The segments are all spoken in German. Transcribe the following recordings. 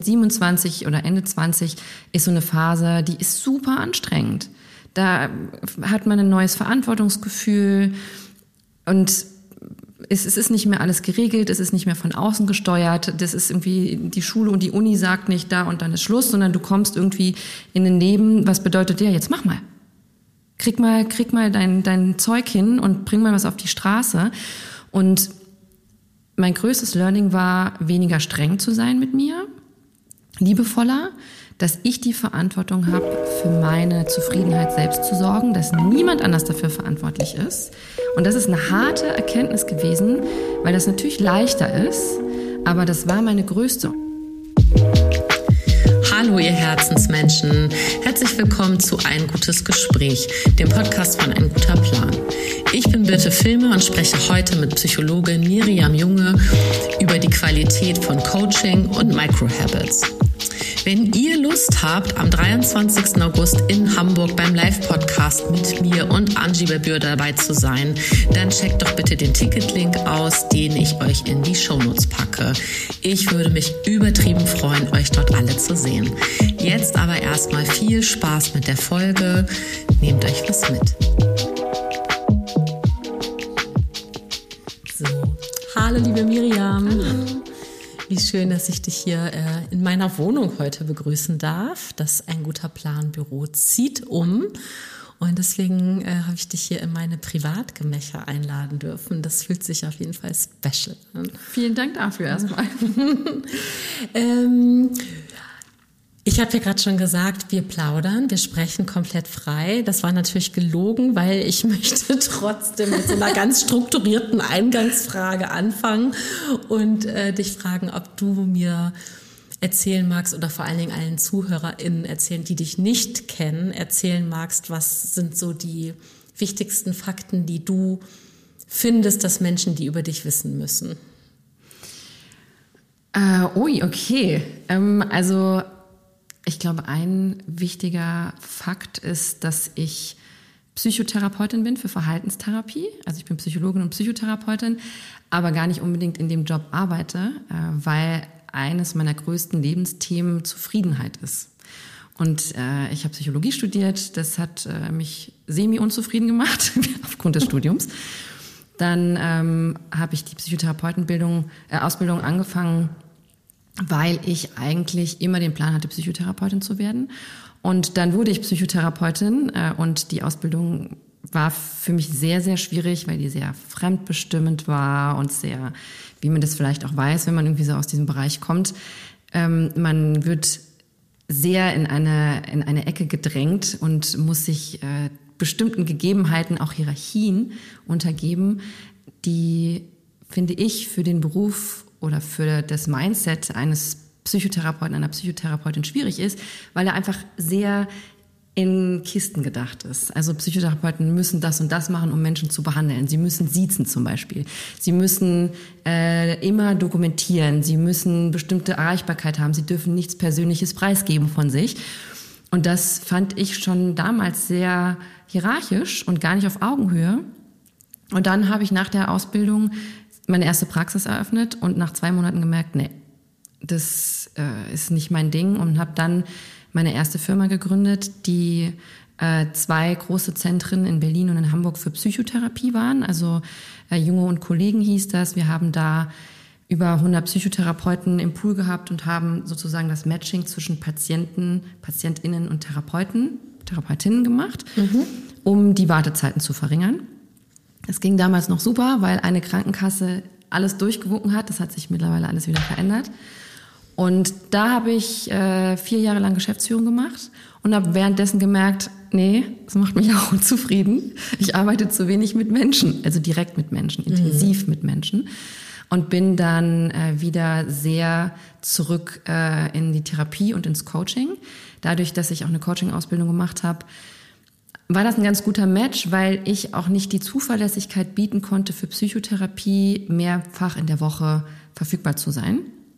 27 oder Ende 20 ist so eine Phase, die ist super anstrengend. Da hat man ein neues Verantwortungsgefühl und es ist nicht mehr alles geregelt, es ist nicht mehr von außen gesteuert, das ist irgendwie, die Schule und die Uni sagt nicht da und dann ist Schluss, sondern du kommst irgendwie in ein Leben, was bedeutet, ja, jetzt mach mal. Krieg mal dein Zeug hin und bring mal was auf die Straße. Und mein größtes Learning war, weniger streng zu sein mit mir, liebevoller, dass ich die Verantwortung habe, für meine Zufriedenheit selbst zu sorgen, dass niemand anders dafür verantwortlich ist. Und das ist eine harte Erkenntnis gewesen, weil das natürlich leichter ist, aber das war meine größte. Hallo ihr Herzensmenschen, herzlich willkommen zu Ein gutes Gespräch, dem Podcast von Ein guter Plan. Ich bin Birte Filmer und spreche heute mit Psychologin Miriam Junge über die Qualität von Coaching und Microhabits. Wenn ihr Lust habt, am 23. August in Hamburg beim Live-Podcast mit mir und Angie Babür dabei zu sein, dann checkt doch bitte den Ticketlink aus, den ich euch in die Shownotes packe. Ich würde mich übertrieben freuen, euch dort alle zu sehen. Jetzt aber erstmal viel Spaß mit der Folge. Nehmt euch was mit. So, hallo liebe Miriam. Hallo. Wie schön, dass ich dich hier in meiner Wohnung heute begrüßen darf. Das Ein guter Plan Büro zieht um und deswegen habe ich dich hier in meine Privatgemächer einladen dürfen. Das fühlt sich auf jeden Fall special an. Vielen Dank dafür erstmal. Ich habe ja gerade schon gesagt, wir plaudern, wir sprechen komplett frei. Das war natürlich gelogen, weil ich möchte trotzdem mit so einer ganz strukturierten Eingangsfrage anfangen und dich fragen, ob du mir erzählen magst oder vor allen Dingen allen ZuhörerInnen erzählen, die dich nicht kennen, erzählen magst, was sind so die wichtigsten Fakten, die du findest, dass Menschen die über dich wissen müssen? Okay. Ich glaube, ein wichtiger Fakt ist, dass ich Psychotherapeutin bin für Verhaltenstherapie. Also ich bin Psychologin und Psychotherapeutin, aber gar nicht unbedingt in dem Job arbeite, weil eines meiner größten Lebensthemen Zufriedenheit ist. Und ich habe Psychologie studiert, das hat mich semi-unzufrieden gemacht aufgrund des Studiums. Dann habe ich die Ausbildung angefangen, weil ich eigentlich immer den Plan hatte, Psychotherapeutin zu werden. Und dann wurde ich Psychotherapeutin und die Ausbildung war für mich sehr, sehr schwierig, weil die sehr fremdbestimmend war und sehr, wie man das vielleicht auch weiß, wenn man irgendwie so aus diesem Bereich kommt, man wird sehr in eine Ecke gedrängt und muss sich bestimmten Gegebenheiten, auch Hierarchien untergeben, die, finde ich, für den Beruf oder für das Mindset eines Psychotherapeuten, einer Psychotherapeutin schwierig ist, weil er einfach sehr in Kisten gedacht ist. Also Psychotherapeuten müssen das und das machen, um Menschen zu behandeln. Sie müssen siezen zum Beispiel. Sie müssen immer dokumentieren. Sie müssen bestimmte Erreichbarkeit haben. Sie dürfen nichts Persönliches preisgeben von sich. Und das fand ich schon damals sehr hierarchisch und gar nicht auf Augenhöhe. Und dann habe ich nach der Ausbildung meine erste Praxis eröffnet und nach 2 Monaten gemerkt, nee, das ist nicht mein Ding und habe dann meine erste Firma gegründet, die 2 große Zentren in Berlin und in Hamburg für Psychotherapie waren. Also Junge und Kollegen hieß das. Wir haben da über 100 Psychotherapeuten im Pool gehabt und haben sozusagen das Matching zwischen PatientInnen und Therapeutinnen gemacht, um die Wartezeiten zu verringern. Es ging damals noch super, weil eine Krankenkasse alles durchgewunken hat. Das hat sich mittlerweile alles wieder verändert. Und da habe ich 4 Jahre lang Geschäftsführung gemacht und habe währenddessen gemerkt, nee, das macht mich auch unzufrieden. Ich arbeite zu wenig mit Menschen, also direkt mit Menschen, intensiv mit Menschen. Und bin dann wieder sehr zurück in die Therapie und ins Coaching. Dadurch, dass ich auch eine Coaching-Ausbildung gemacht habe, war das ein ganz guter Match, weil ich auch nicht die Zuverlässigkeit bieten konnte, für Psychotherapie mehrfach in der Woche verfügbar zu sein.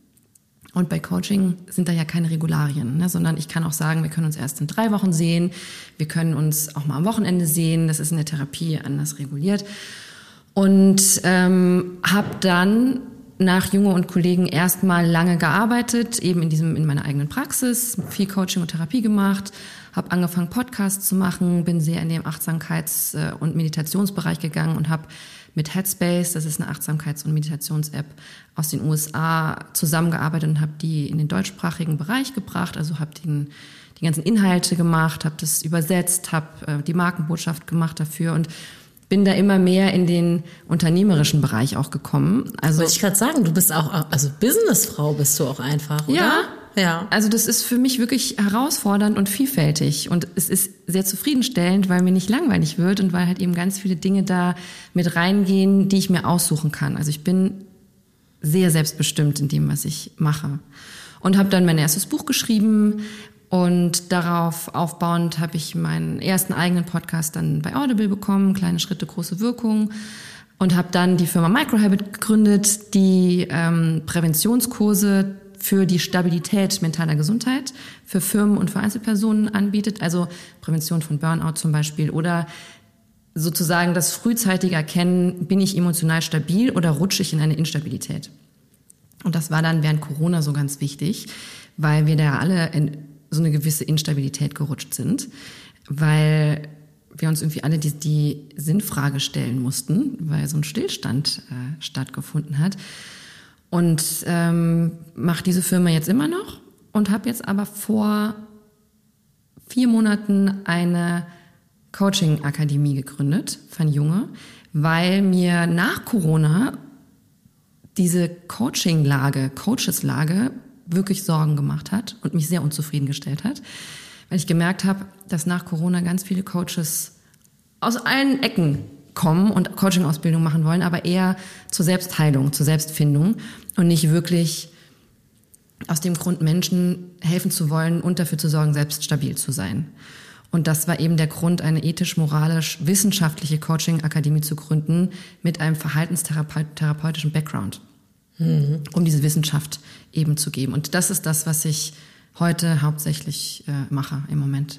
Und bei Coaching sind da ja keine Regularien, ne, sondern ich kann auch sagen, wir können uns erst in 3 Wochen sehen, wir können uns auch mal am Wochenende sehen, das ist in der Therapie anders reguliert. Und habe dann nach Junge und Kollegen erstmal lange gearbeitet, eben in meiner eigenen Praxis, viel Coaching und Therapie gemacht, habe angefangen Podcasts zu machen, bin sehr in den Achtsamkeits- und Meditationsbereich gegangen und habe mit Headspace, das ist eine Achtsamkeits- und Meditations-App aus den USA, zusammengearbeitet und habe die in den deutschsprachigen Bereich gebracht, also habe die ganzen Inhalte gemacht, habe das übersetzt, habe die Markenbotschaft gemacht dafür und bin da immer mehr in den unternehmerischen Bereich auch gekommen. Also wollte ich gerade sagen, du bist auch, also Businessfrau bist du auch einfach, oder? Ja. Also das ist für mich wirklich herausfordernd und vielfältig und es ist sehr zufriedenstellend, weil mir nicht langweilig wird und weil halt eben ganz viele Dinge da mit reingehen, die ich mir aussuchen kann. Also ich bin sehr selbstbestimmt in dem, was ich mache. Und habe dann mein erstes Buch geschrieben und darauf aufbauend habe ich meinen ersten eigenen Podcast dann bei Audible bekommen, Kleine Schritte, große Wirkung. Und habe dann die Firma Microhabit gegründet, die Präventionskurse für die Stabilität mentaler Gesundheit für Firmen und für Einzelpersonen anbietet. Also Prävention von Burnout zum Beispiel oder sozusagen das frühzeitige Erkennen, bin ich emotional stabil oder rutsche ich in eine Instabilität. Und das war dann während Corona so ganz wichtig, weil wir da alle in so eine gewisse Instabilität gerutscht sind, weil wir uns irgendwie alle die Sinnfrage stellen mussten, weil so ein Stillstand stattgefunden hat. Und mache diese Firma jetzt immer noch und habe jetzt aber vor 4 Monaten eine Coaching-Akademie gegründet von Junge, weil mir nach Corona diese Coacheslage wirklich Sorgen gemacht hat und mich sehr unzufrieden gestellt hat, weil ich gemerkt habe, dass nach Corona ganz viele Coaches aus allen Ecken kommen und Coaching-Ausbildung machen wollen, aber eher zur Selbstheilung, zur Selbstfindung und nicht wirklich aus dem Grund, Menschen helfen zu wollen und dafür zu sorgen, selbst stabil zu sein. Und das war eben der Grund, eine ethisch-moralisch-wissenschaftliche Coaching-Akademie zu gründen mit einem verhaltenstherapeutischen Background, um diese Wissenschaft eben zu geben. Und das ist das, was ich heute hauptsächlich mache im Moment.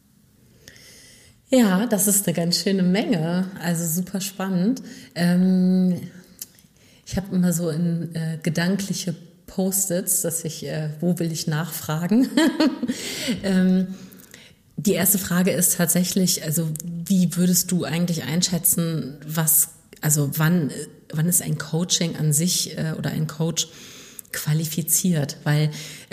Ja, das ist eine ganz schöne Menge, also super spannend. Ich habe immer so in gedankliche Post-its, dass ich, wo will ich nachfragen? Die erste Frage ist tatsächlich, also wie würdest du eigentlich einschätzen, wann ist ein Coaching an sich oder ein Coach qualifiziert? Weil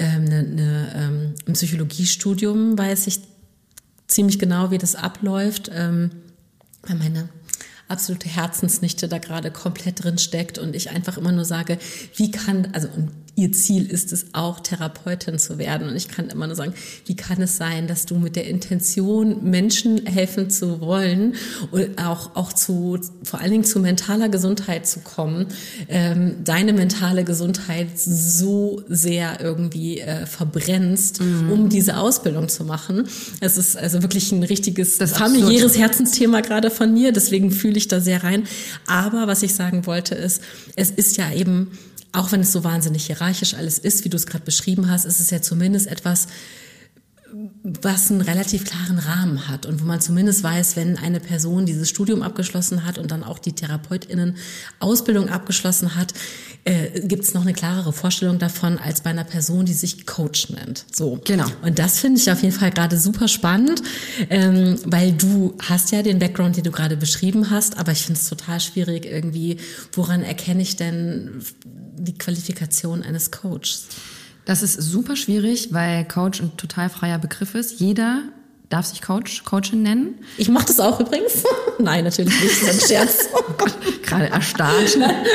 im Psychologiestudium weiß ich ziemlich genau, wie das abläuft, weil meine absolute Herzensnichte da gerade komplett drin steckt und ich einfach immer nur sage, und ihr Ziel ist es auch, Therapeutin zu werden. Und ich kann immer nur sagen, wie kann es sein, dass du mit der Intention, Menschen helfen zu wollen und auch vor allen Dingen zu mentaler Gesundheit zu kommen, deine mentale Gesundheit so sehr irgendwie verbrennst, um diese Ausbildung zu machen. Es ist also wirklich ein richtiges familiäres Herzensthema gerade von mir, deswegen fühle ich da sehr rein. Aber was ich sagen wollte ist, es ist ja eben, auch wenn es so wahnsinnig hierarchisch alles ist, wie du es gerade beschrieben hast, ist es ja zumindest etwas, was einen relativ klaren Rahmen hat und wo man zumindest weiß, wenn eine Person dieses Studium abgeschlossen hat und dann auch die TherapeutInnen-Ausbildung abgeschlossen hat, gibt es noch eine klarere Vorstellung davon als bei einer Person, die sich Coach nennt. So. Genau. Und das finde ich auf jeden Fall gerade super spannend, weil du hast ja den Background, den du gerade beschrieben hast, aber ich finde es total schwierig irgendwie, woran erkenne ich denn die Qualifikation eines Coaches? Das ist super schwierig, weil Coach ein total freier Begriff ist. Jeder darf sich Coachin nennen. Ich mache das auch übrigens. Nein, natürlich nicht, das ist ein Scherz. Oh Gott, gerade erstarrt.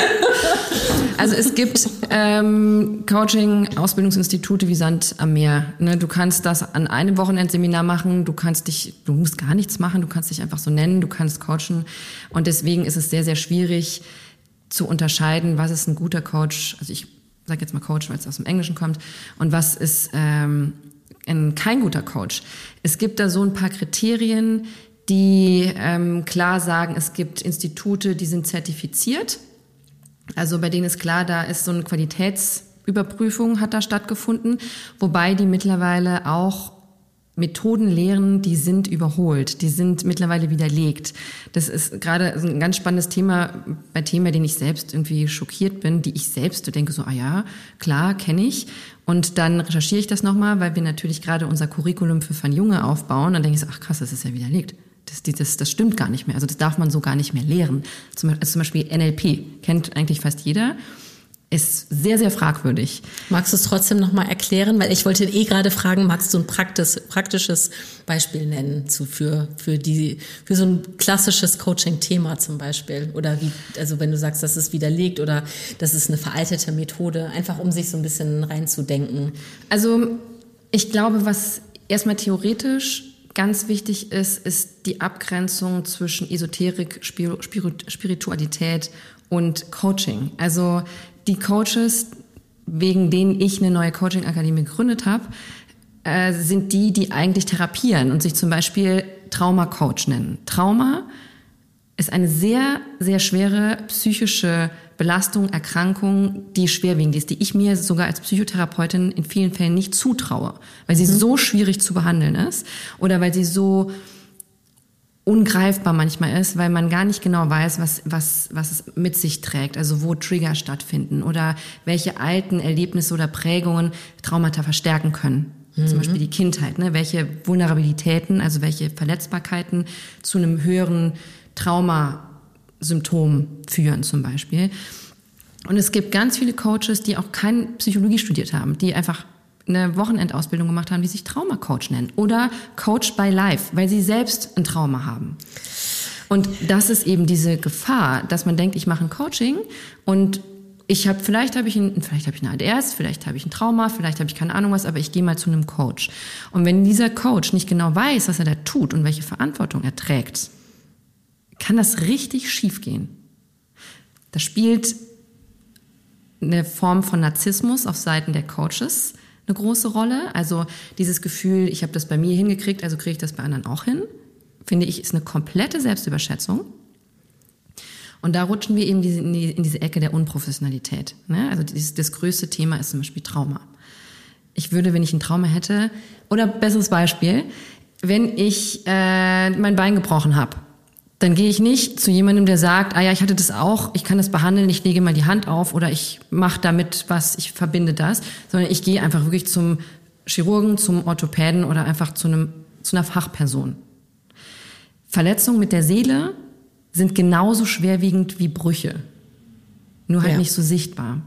Also es gibt Coaching-Ausbildungsinstitute wie Sand am Meer. Ne, du kannst das an einem Wochenendseminar machen, du musst gar nichts machen, du kannst dich einfach so nennen, du kannst coachen. Und deswegen ist es sehr, sehr schwierig zu unterscheiden, was ist ein guter Coach, also ich sage jetzt mal Coach, weil es aus dem Englischen kommt, und was ist kein guter Coach. Es gibt da so ein paar Kriterien, die klar sagen, es gibt Institute, die sind zertifiziert, also bei denen ist klar, da ist so eine Qualitätsüberprüfung hat da stattgefunden, wobei die mittlerweile auch Methoden lehren, die sind überholt, die sind mittlerweile widerlegt. Das ist gerade ein ganz spannendes Thema, bei Themen, bei denen ich selbst irgendwie schockiert bin, die ich selbst denke so, klar, kenne ich. Und dann recherchiere ich das nochmal, weil wir natürlich gerade unser Curriculum für Van Junge aufbauen. Dann denke ich so, ach krass, das ist ja widerlegt. Das stimmt gar nicht mehr. Also das darf man so gar nicht mehr lehren. Zum Beispiel NLP, kennt eigentlich fast jeder. Ist sehr, sehr fragwürdig. Magst du es trotzdem nochmal erklären? Weil ich wollte gerade fragen, magst du ein praktisches Beispiel nennen für so ein klassisches Coaching-Thema zum Beispiel? Oder also wenn du sagst, das ist widerlegt oder das ist eine veraltete Methode, einfach um sich so ein bisschen reinzudenken. Also ich glaube, was erstmal theoretisch ganz wichtig ist die Abgrenzung zwischen Esoterik, Spiritualität und Coaching. Also die Coaches, wegen denen ich eine neue Coaching-Akademie gegründet habe, sind die eigentlich therapieren und sich zum Beispiel Trauma-Coach nennen. Trauma ist eine sehr, sehr schwere psychische Belastung, Erkrankung, die schwerwiegend ist, die ich mir sogar als Psychotherapeutin in vielen Fällen nicht zutraue, weil sie so schwierig zu behandeln ist oder weil sie so ungreifbar manchmal ist, weil man gar nicht genau weiß, was es mit sich trägt, also wo Trigger stattfinden oder welche alten Erlebnisse oder Prägungen Traumata verstärken können. Zum Beispiel die Kindheit, ne? Welche Vulnerabilitäten, also welche Verletzbarkeiten zu einem höheren Traumasymptom führen zum Beispiel. Und es gibt ganz viele Coaches, die auch keine Psychologie studiert haben, die einfach eine Wochenendausbildung gemacht haben, die sich Trauma-Coach nennen oder Coach by Life, weil sie selbst ein Trauma haben. Und das ist eben diese Gefahr, dass man denkt, ich mache ein Coaching und vielleicht habe ich eine ADS, vielleicht habe ich ein Trauma, vielleicht habe ich keine Ahnung was, aber ich gehe mal zu einem Coach. Und wenn dieser Coach nicht genau weiß, was er da tut und welche Verantwortung er trägt, kann das richtig schief gehen. Da spielt eine Form von Narzissmus auf Seiten der Coaches eine große Rolle. Also dieses Gefühl, ich habe das bei mir hingekriegt, also kriege ich das bei anderen auch hin, finde ich, ist eine komplette Selbstüberschätzung. Und da rutschen wir eben in diese Ecke der Unprofessionalität. Ne? Also das größte Thema ist zum Beispiel Trauma. Ich würde, wenn ich ein Trauma hätte, oder besseres Beispiel, wenn ich mein Bein gebrochen habe, dann gehe ich nicht zu jemandem, der sagt, ich hatte das auch, ich kann das behandeln, ich lege mal die Hand auf oder ich mache damit was, ich verbinde das, sondern ich gehe einfach wirklich zum Chirurgen, zum Orthopäden oder einfach zu einer Fachperson. Verletzungen mit der Seele sind genauso schwerwiegend wie Brüche, nur halt nicht so sichtbar.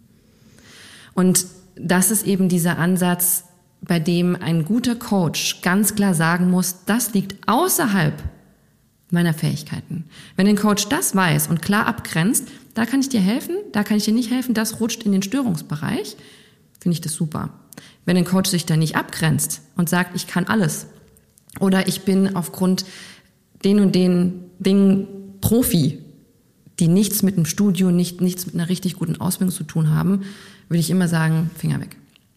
Und das ist eben dieser Ansatz, bei dem ein guter Coach ganz klar sagen muss, das liegt außerhalb meiner Fähigkeiten. Wenn ein Coach das weiß und klar abgrenzt, da kann ich dir helfen, da kann ich dir nicht helfen, das rutscht in den Störungsbereich, finde ich das super. Wenn ein Coach sich da nicht abgrenzt und sagt, ich kann alles oder ich bin aufgrund den und den Dingen Profi, die nichts mit einem Studio, nichts mit einer richtig guten Ausbildung zu tun haben, würde ich immer sagen, Finger weg.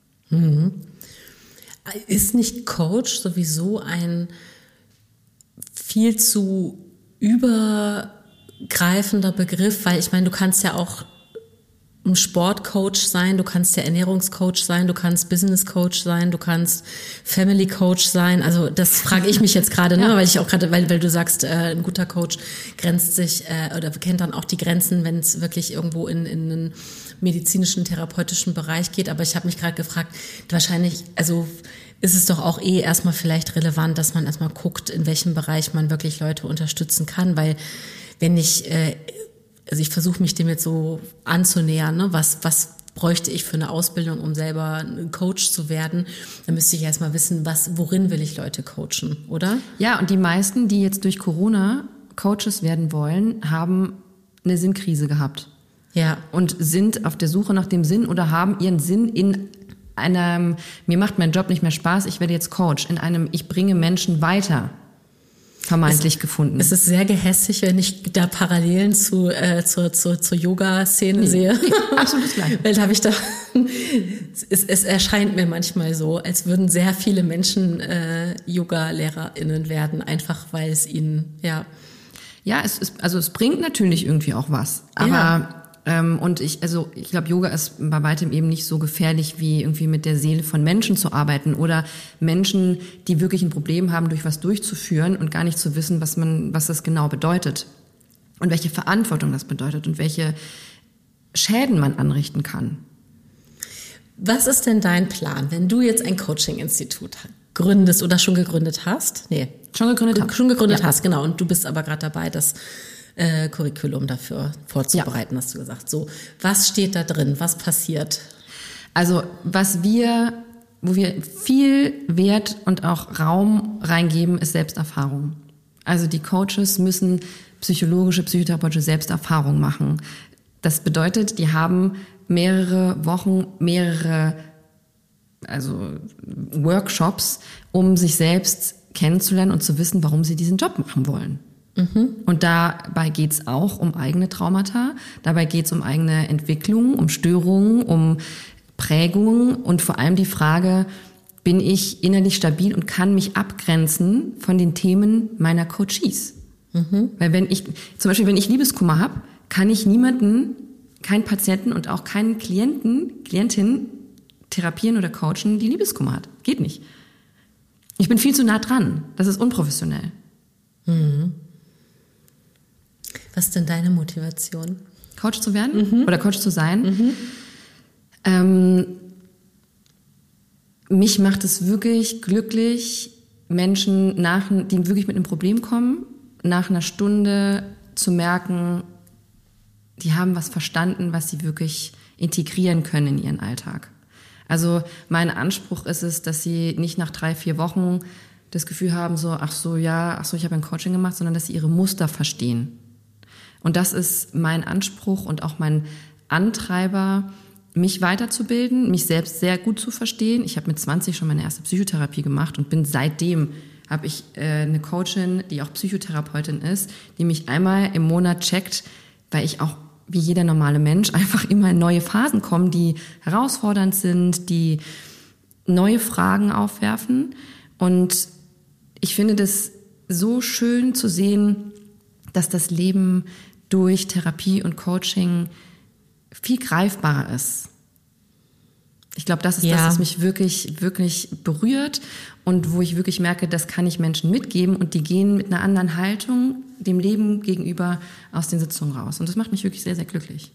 Ist nicht Coach sowieso ein viel zu übergreifender Begriff, weil ich meine, du kannst ja auch ein Sportcoach sein, du kannst ja Ernährungscoach sein, du kannst Businesscoach sein, du kannst Family Coach sein. Also das frage ich mich jetzt gerade, ne, weil ich auch gerade, weil du sagst, ein guter Coach grenzt sich oder kennt dann auch die Grenzen, wenn es wirklich irgendwo in einen medizinischen, therapeutischen Bereich geht. Aber ich habe mich gerade gefragt, wahrscheinlich, also ist es doch auch erstmal vielleicht relevant, dass man erstmal guckt, in welchem Bereich man wirklich Leute unterstützen kann, weil wenn ich ich versuche mich dem jetzt so anzunähern, ne? Was bräuchte ich für eine Ausbildung, um selber ein Coach zu werden? Dann müsste ich erstmal wissen, worin will ich Leute coachen, oder? Ja, und die meisten, die jetzt durch Corona Coaches werden wollen, haben eine Sinnkrise gehabt. Ja. Und sind auf der Suche nach dem Sinn oder haben ihren Sinn in einem, mir macht mein Job nicht mehr Spaß, ich werde jetzt Coach, in einem, ich bringe Menschen weiter, vermeintlich gefunden. Es ist sehr gehässig, wenn ich da Parallelen zur Yoga-Szene sehe. Nee, absolut gleich. Weil habe ich da, es erscheint mir manchmal so, als würden sehr viele Menschen Yoga-LehrerInnen werden, einfach weil es ihnen, Ja, es bringt natürlich irgendwie auch was. Aber Und ich glaube, Yoga ist bei weitem eben nicht so gefährlich, wie irgendwie mit der Seele von Menschen zu arbeiten oder Menschen, die wirklich ein Problem haben, durch was durchzuführen und gar nicht zu wissen, was das genau bedeutet und welche Verantwortung das bedeutet und welche Schäden man anrichten kann. Was ist denn dein Plan, wenn du jetzt ein Coaching-Institut gründest oder schon gegründet hast? Nee. Schon gegründet hast, genau. Und du bist aber gerade dabei, das Curriculum dafür vorzubereiten, hast du gesagt. So, was steht da drin? Was passiert? Also, wo wir viel Wert und auch Raum reingeben, ist Selbsterfahrung. Also die Coaches müssen psychotherapeutische Selbsterfahrung machen. Das bedeutet, die haben mehrere Wochen, Workshops, um sich selbst kennenzulernen und zu wissen, warum sie diesen Job machen wollen. Mhm. Und dabei geht's auch um eigene Traumata, dabei geht's um eigene Entwicklung, um Störungen, um Prägungen und vor allem die Frage, bin ich innerlich stabil und kann mich abgrenzen von den Themen meiner Coaches? Mhm. Weil wenn ich Liebeskummer habe, kann ich keinen Patienten und auch keinen Klientin therapieren oder coachen, die Liebeskummer hat. Geht nicht. Ich bin viel zu nah dran. Das ist unprofessionell. Mhm. Was ist denn deine Motivation? Coach zu werden oder Coach zu sein? Mhm. Mich macht es wirklich glücklich, Menschen, die wirklich mit einem Problem kommen, nach einer Stunde zu merken, die haben was verstanden, was sie wirklich integrieren können in ihren Alltag. Also mein Anspruch ist es, dass sie nicht nach 3-4 Wochen das Gefühl haben, ich habe ein Coaching gemacht, sondern dass sie ihre Muster verstehen. Und das ist mein Anspruch und auch mein Antreiber, mich weiterzubilden, mich selbst sehr gut zu verstehen. Ich habe mit 20 schon meine erste Psychotherapie gemacht und habe ich eine Coachin, die auch Psychotherapeutin ist, die mich einmal im Monat checkt, weil ich auch wie jeder normale Mensch einfach immer in neue Phasen kommen, die herausfordernd sind, die neue Fragen aufwerfen. Und ich finde das so schön zu sehen, dass das Leben durch Therapie und Coaching viel greifbarer ist. Ich glaube, das ist das, was mich wirklich, wirklich berührt und wo ich wirklich merke, das kann ich Menschen mitgeben und die gehen mit einer anderen Haltung dem Leben gegenüber aus den Sitzungen raus. Und das macht mich wirklich sehr, sehr glücklich.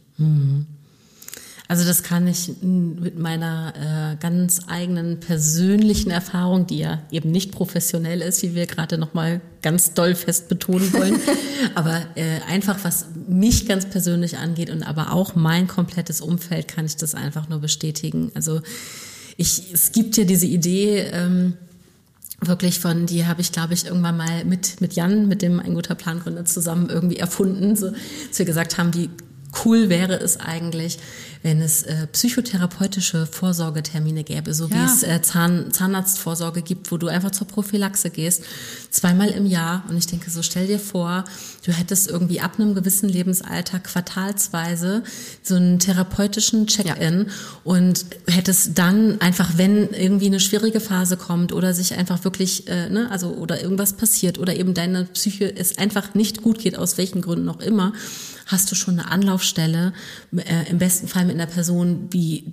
Also das kann ich mit meiner ganz eigenen persönlichen Erfahrung, die ja eben nicht professionell ist, wie wir gerade nochmal ganz doll fest betonen wollen, aber einfach was mich ganz persönlich angeht und aber auch mein komplettes Umfeld, kann ich das einfach nur bestätigen. Also es gibt ja diese Idee, wirklich die habe ich, glaube ich, irgendwann mal mit Jan, mit dem Ein guter Plan-Gründer zusammen irgendwie erfunden, so, dass wir gesagt haben, wie cool wäre es eigentlich, wenn es psychotherapeutische Vorsorgetermine gäbe, so wie es Zahnarztvorsorge gibt, wo du einfach zur Prophylaxe gehst, 2-mal im Jahr. Und ich denke so, stell dir vor, du hättest irgendwie ab einem gewissen Lebensalter quartalsweise so einen therapeutischen Check-in und hättest dann einfach, wenn irgendwie eine schwierige Phase kommt oder sich einfach wirklich, oder irgendwas passiert oder eben deine Psyche es einfach nicht gut geht, aus welchen Gründen auch immer, hast du schon eine Anlaufstelle, im besten Fall mit einer Person,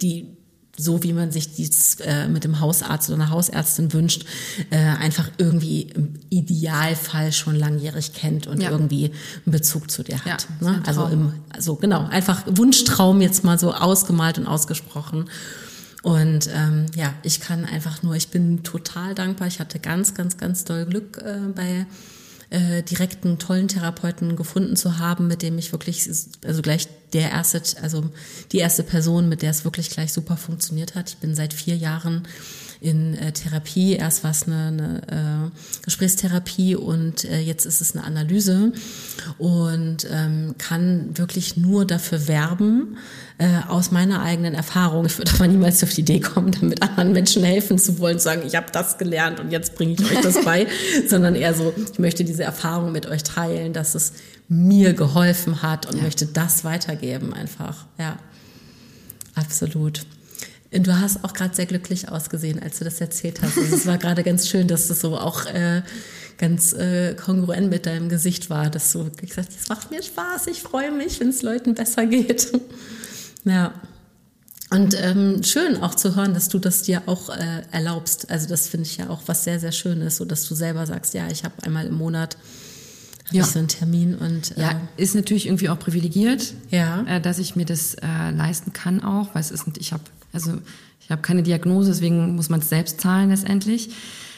so wie man sich dies mit dem Hausarzt oder einer Hausärztin wünscht, einfach irgendwie im Idealfall schon langjährig kennt und irgendwie einen Bezug zu dir hat. Ja, ne? Also einfach Wunschtraum jetzt mal so ausgemalt und ausgesprochen. Und ich bin total dankbar. Ich hatte ganz, ganz, ganz doll Glück bei direkt einen tollen Therapeuten gefunden zu haben, mit dem ich wirklich, also gleich die erste Person, mit der es wirklich gleich super funktioniert hat. Ich bin seit 4 Jahren in Therapie. Erst war es eine Gesprächstherapie und jetzt ist es eine Analyse und kann wirklich nur dafür werben, aus meiner eigenen Erfahrung. Ich würde aber niemals auf die Idee kommen, damit anderen Menschen helfen zu wollen, zu sagen, ich habe das gelernt und jetzt bringe ich euch das bei, sondern eher so, ich möchte diese Erfahrung mit euch teilen, dass es mir geholfen hat und möchte das weitergeben einfach. Ja, absolut. Und du hast auch gerade sehr glücklich ausgesehen, als du das erzählt hast. Also es war gerade ganz schön, dass das so auch ganz kongruent mit deinem Gesicht war, dass du gesagt hast, das macht mir Spaß, ich freue mich, wenn es Leuten besser geht. Ja. Und schön auch zu hören, dass du das dir auch erlaubst. Also das finde ich ja auch was sehr, sehr Schönes, so dass du selber sagst, ja, ich habe einmal im Monat ich so einen Termin. Und ist natürlich irgendwie auch privilegiert, ja, dass ich mir das leisten kann auch, weil ich habe keine Diagnose, deswegen muss man es selbst zahlen letztendlich.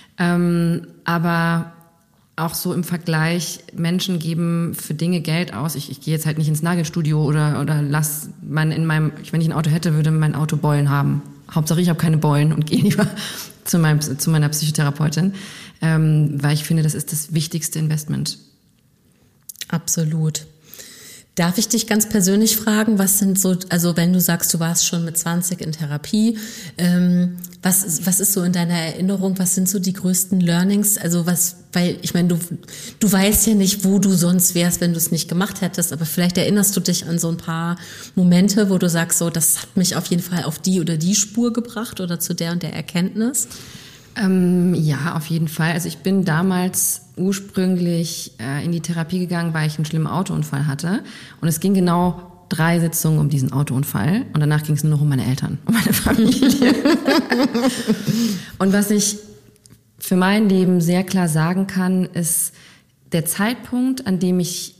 Aber auch so im Vergleich, Menschen geben für Dinge Geld aus. Ich gehe jetzt halt nicht ins Nagelstudio oder wenn ich ein Auto hätte, würde mein Auto Beulen haben. Hauptsache ich habe keine Beulen und gehe lieber zu meiner Psychotherapeutin, weil ich finde, das ist das wichtigste Investment. Absolut. Darf ich dich ganz persönlich fragen, was sind so, also wenn du sagst, du warst schon mit 20 in Therapie, was ist so in deiner Erinnerung, was sind so die größten Learnings? Also weil ich meine, du weißt ja nicht, wo du sonst wärst, wenn du es nicht gemacht hättest, aber vielleicht erinnerst du dich an so ein paar Momente, wo du sagst, so, das hat mich auf jeden Fall auf die oder die Spur gebracht oder zu der und der Erkenntnis? Ja, auf jeden Fall. Also ich bin damals ursprünglich in die Therapie gegangen, weil ich einen schlimmen Autounfall hatte. Und es ging genau 3 Sitzungen um diesen Autounfall. Und danach ging es nur noch um meine Eltern, um meine Familie. Und was ich für mein Leben sehr klar sagen kann, ist der Zeitpunkt, an dem ich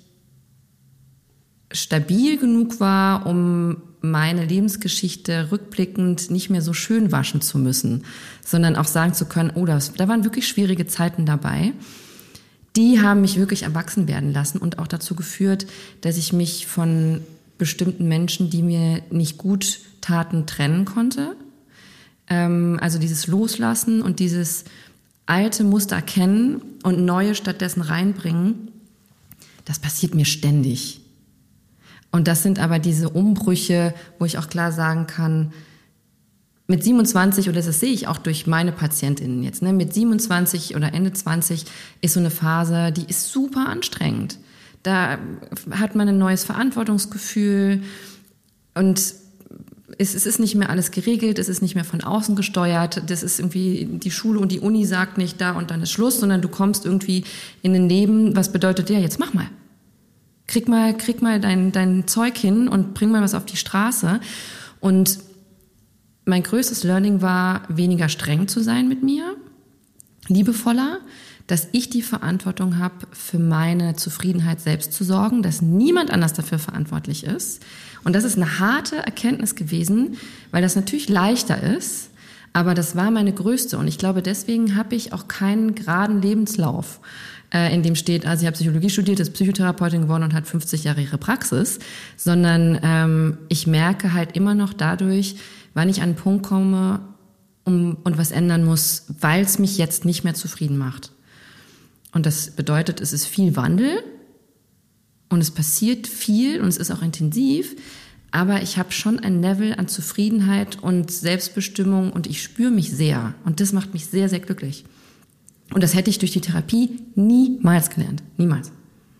stabil genug war, um meine Lebensgeschichte rückblickend nicht mehr so schön waschen zu müssen, sondern auch sagen zu können, da waren wirklich schwierige Zeiten dabei. Die haben mich wirklich erwachsen werden lassen und auch dazu geführt, dass ich mich von bestimmten Menschen, die mir nicht gut taten, trennen konnte. Also dieses Loslassen und dieses alte Muster erkennen und neue stattdessen reinbringen, das passiert mir ständig. Und das sind aber diese Umbrüche, wo ich auch klar sagen kann, mit 27, oder das sehe ich auch durch meine PatientInnen jetzt, mit 27 oder Ende 20 ist so eine Phase, die ist super anstrengend. Da hat man ein neues Verantwortungsgefühl und es ist nicht mehr alles geregelt, es ist nicht mehr von außen gesteuert, das ist irgendwie, die Schule und die Uni sagt nicht da und dann ist Schluss, sondern du kommst irgendwie in ein Leben, was bedeutet, ja, jetzt mach mal. Krieg mal dein Zeug hin und bring mal was auf die Straße. Und mein größtes Learning war, weniger streng zu sein mit mir, liebevoller, dass ich die Verantwortung habe, für meine Zufriedenheit selbst zu sorgen, dass niemand anders dafür verantwortlich ist. Und das ist eine harte Erkenntnis gewesen, weil das natürlich leichter ist, aber das war meine größte. Und ich glaube, deswegen habe ich auch keinen geraden Lebenslauf, in dem steht, also ich habe Psychologie studiert, ist Psychotherapeutin geworden und hat 50 Jahre ihre Praxis, sondern ich merke halt immer noch dadurch, wann ich an einen Punkt komme und was ändern muss, weil es mich jetzt nicht mehr zufrieden macht. Und das bedeutet, es ist viel Wandel und es passiert viel und es ist auch intensiv, aber ich habe schon ein Level an Zufriedenheit und Selbstbestimmung und ich spüre mich sehr und das macht mich sehr, sehr glücklich. Und das hätte ich durch die Therapie niemals gelernt. Niemals.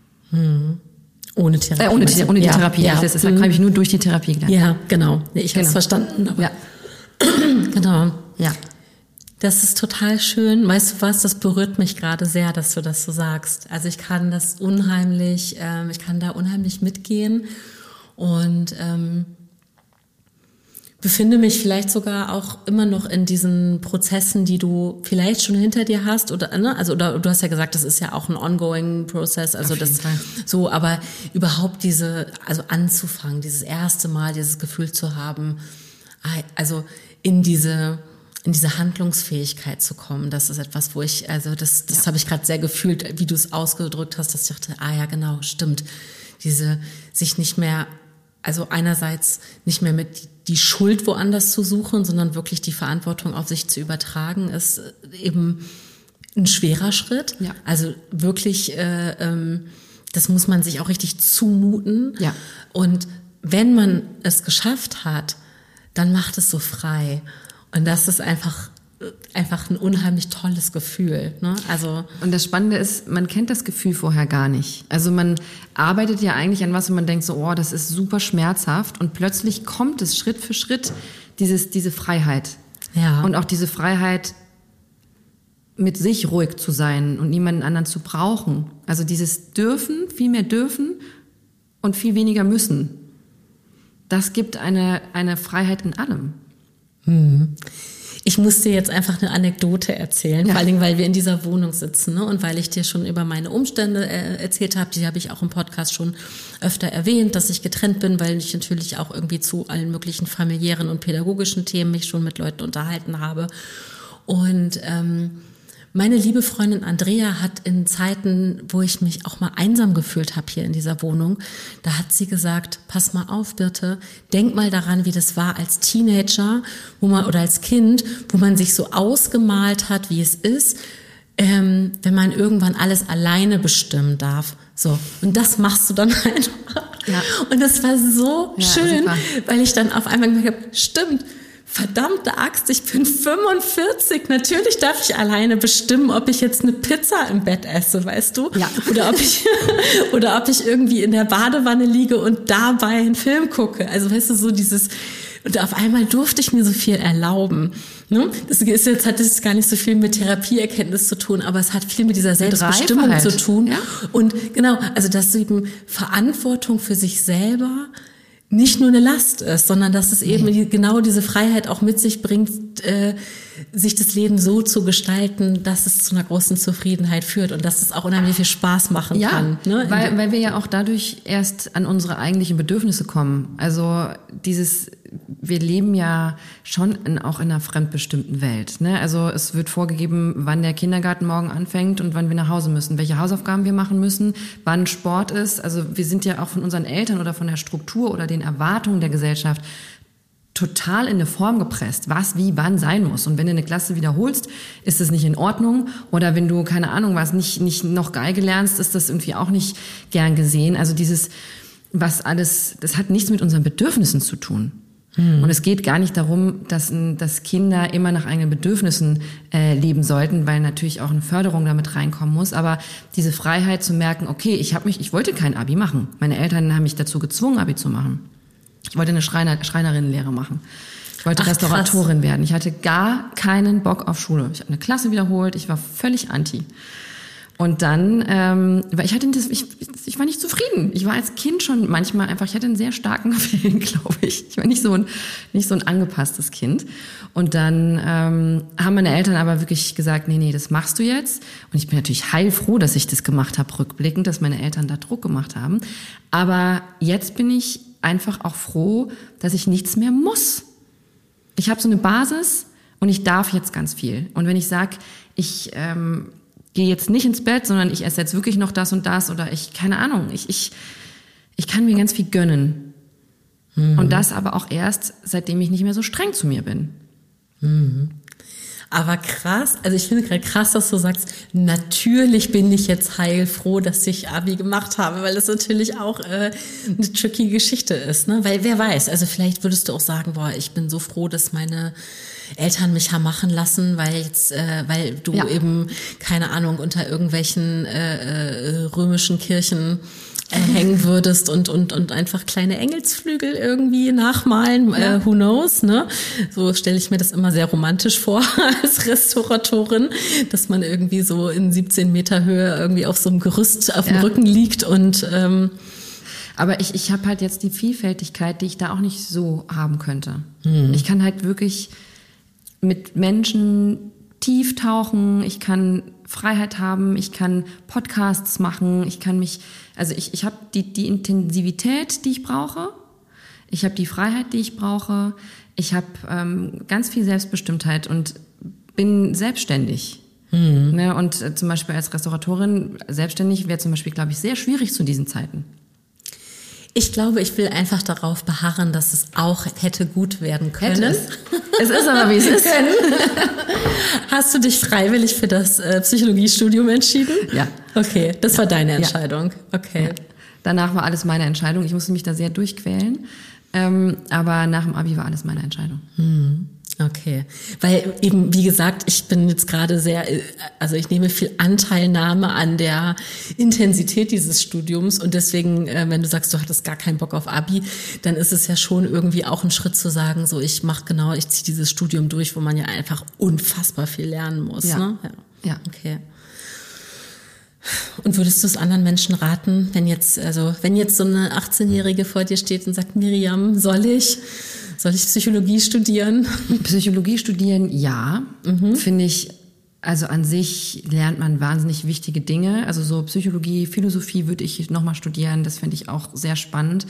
Ohne Therapie. Ohne die Therapie. Ja. Das habe ich nur durch die Therapie gelernt. Ja, genau. Ich habe es verstanden. Aber ja. Genau. Ja. Das ist total schön. Weißt du was, das berührt mich gerade sehr, dass du das so sagst. Also ich kann da unheimlich mitgehen und befinde mich vielleicht sogar auch immer noch in diesen Prozessen, die du vielleicht schon hinter dir hast oder du hast ja gesagt, das ist ja auch ein ongoing Prozess, also das so, aber überhaupt anzufangen, dieses erste Mal dieses Gefühl zu haben, also in diese Handlungsfähigkeit zu kommen, das ist etwas, wo das habe ich gerade sehr gefühlt, wie du es ausgedrückt hast, dass ich dachte, ja genau, stimmt, sich nicht mehr, also einerseits nicht mehr mit die Schuld woanders zu suchen, sondern wirklich die Verantwortung auf sich zu übertragen, ist eben ein schwerer Schritt. Ja. Also wirklich, das muss man sich auch richtig zumuten. Ja. Und wenn man es geschafft hat, dann macht es so frei. Und das ist einfach ein unheimlich tolles Gefühl. Ne? Also und das Spannende ist, man kennt das Gefühl vorher gar nicht. Also man arbeitet ja eigentlich an was und man denkt so, das ist super schmerzhaft und plötzlich kommt es Schritt für Schritt, diese Freiheit. Ja. Und auch diese Freiheit, mit sich ruhig zu sein und niemanden anderen zu brauchen. Also dieses Dürfen, viel mehr dürfen und viel weniger müssen. Das gibt eine Freiheit in allem. Ich muss dir jetzt einfach eine Anekdote erzählen, vor allen Dingen, weil wir in dieser Wohnung sitzen, ne? Und weil ich dir schon über meine Umstände erzählt habe, die habe ich auch im Podcast schon öfter erwähnt, dass ich getrennt bin, weil ich natürlich auch irgendwie zu allen möglichen familiären und pädagogischen Themen mich schon mit Leuten unterhalten habe. Und meine liebe Freundin Andrea hat in Zeiten, wo ich mich auch mal einsam gefühlt habe hier in dieser Wohnung, da hat sie gesagt, pass mal auf, Birte, denk mal daran, wie das war als Teenager oder als Kind, wo man sich so ausgemalt hat, wie es ist, wenn man irgendwann alles alleine bestimmen darf. So. Und das machst du dann einfach. Ja. Und das war so schön, super. Weil ich dann auf einmal gemerkt habe, stimmt, verdammte Axt, ich bin 45. Natürlich darf ich alleine bestimmen, ob ich jetzt eine Pizza im Bett esse, weißt du? Ja. Oder ob ich irgendwie in der Badewanne liege und dabei einen Film gucke. Also weißt du, so dieses, und auf einmal durfte ich mir so viel erlauben. Ne? Das ist jetzt, hat das gar nicht so viel mit Therapieerkenntnis zu tun, aber es hat viel mit dieser Selbstbestimmung zu tun. Ja? Und genau, also dass eben Verantwortung für sich selber nicht nur eine Last ist, sondern dass es eben genau diese Freiheit auch mit sich bringt, sich das Leben so zu gestalten, dass es zu einer großen Zufriedenheit führt und dass es auch unheimlich viel Spaß machen kann. Ne? Weil wir ja auch dadurch erst an unsere eigentlichen Bedürfnisse kommen. Also wir leben ja schon auch in einer fremdbestimmten Welt. Ne? Also es wird vorgegeben, wann der Kindergarten morgen anfängt und wann wir nach Hause müssen, welche Hausaufgaben wir machen müssen, wann Sport ist. Also wir sind ja auch von unseren Eltern oder von der Struktur oder den Erwartungen der Gesellschaft total in eine Form gepresst, was wie wann sein muss. Und wenn du eine Klasse wiederholst, ist das nicht in Ordnung. Oder wenn du, keine Ahnung was, nicht noch Geige lernst, ist das irgendwie auch nicht gern gesehen. Also das hat nichts mit unseren Bedürfnissen zu tun. Und es geht gar nicht darum, dass Kinder immer nach eigenen Bedürfnissen leben sollten, weil natürlich auch eine Förderung damit reinkommen muss. Aber diese Freiheit zu merken, okay, ich wollte kein Abi machen. Meine Eltern haben mich dazu gezwungen, Abi zu machen. Ich wollte eine Schreinerinnenlehre machen. Ich wollte Restauratorin werden. Ich hatte gar keinen Bock auf Schule. Ich habe eine Klasse wiederholt. Ich war völlig anti. Und dann, weil ich war nicht zufrieden. Ich war als Kind schon manchmal einfach, ich hatte einen sehr starken Willen, glaube ich. Ich war nicht so ein angepasstes Kind. Und dann haben meine Eltern aber wirklich gesagt, nee, das machst du jetzt. Und ich bin natürlich heilfroh, dass ich das gemacht habe, rückblickend, dass meine Eltern da Druck gemacht haben. Aber jetzt bin ich einfach auch froh, dass ich nichts mehr muss. Ich habe so eine Basis und ich darf jetzt ganz viel. Und wenn ich sage, ich gehe jetzt nicht ins Bett, sondern ich esse jetzt wirklich noch das und das oder keine Ahnung, ich kann mir ganz viel gönnen. Und das aber auch erst, seitdem ich nicht mehr so streng zu mir bin. Aber krass, also ich finde gerade krass, dass du sagst, natürlich bin ich jetzt heilfroh, dass ich Abi gemacht habe, weil das natürlich auch eine tricky Geschichte ist, ne? Weil wer weiß, also vielleicht würdest du auch sagen, boah, ich bin so froh, dass meine Eltern mich haben machen lassen, weil du eben, keine Ahnung, unter irgendwelchen römischen Kirchen hängen würdest und einfach kleine Engelsflügel irgendwie nachmalen, who knows, ne? So stelle ich mir das immer sehr romantisch vor als Restauratorin, dass man irgendwie so in 17 Meter Höhe irgendwie auf so einem Gerüst auf dem Rücken liegt und aber ich habe halt jetzt die Vielfältigkeit, die ich da auch nicht so haben könnte. Ich kann halt wirklich mit Menschen tief tauchen, ich kann Freiheit haben, ich kann Podcasts machen, ich habe die Intensivität, die ich brauche, ich habe die Freiheit, die ich brauche, ich habe ganz viel Selbstbestimmtheit und bin selbstständig. Ne? Und zum Beispiel als Restauratorin selbstständig wäre zum Beispiel, glaube ich, sehr schwierig zu diesen Zeiten. Ich glaube, ich will einfach darauf beharren, dass es auch hätte gut werden können. Es ist aber, wie es ist. Hast du dich freiwillig für das Psychologiestudium entschieden? Ja. Okay, das war deine Entscheidung. Okay. Ja. Danach war alles meine Entscheidung. Ich musste mich da sehr durchquälen. Aber nach dem Abi war alles meine Entscheidung. Okay, weil eben, wie gesagt, ich bin jetzt gerade ich nehme viel Anteilnahme an der Intensität dieses Studiums und deswegen, wenn du sagst, du hattest gar keinen Bock auf Abi, dann ist es ja schon irgendwie auch ein Schritt zu sagen, so ich ziehe dieses Studium durch, wo man ja einfach unfassbar viel lernen muss. Ja. Ne? Ja. Okay. Und würdest du es anderen Menschen raten, wenn jetzt so eine 18-Jährige vor dir steht und sagt, Miriam, soll ich Psychologie studieren? Psychologie studieren, ja. Finde ich, also an sich lernt man wahnsinnig wichtige Dinge. Also so Psychologie, Philosophie würde ich nochmal studieren. Das finde ich auch sehr spannend.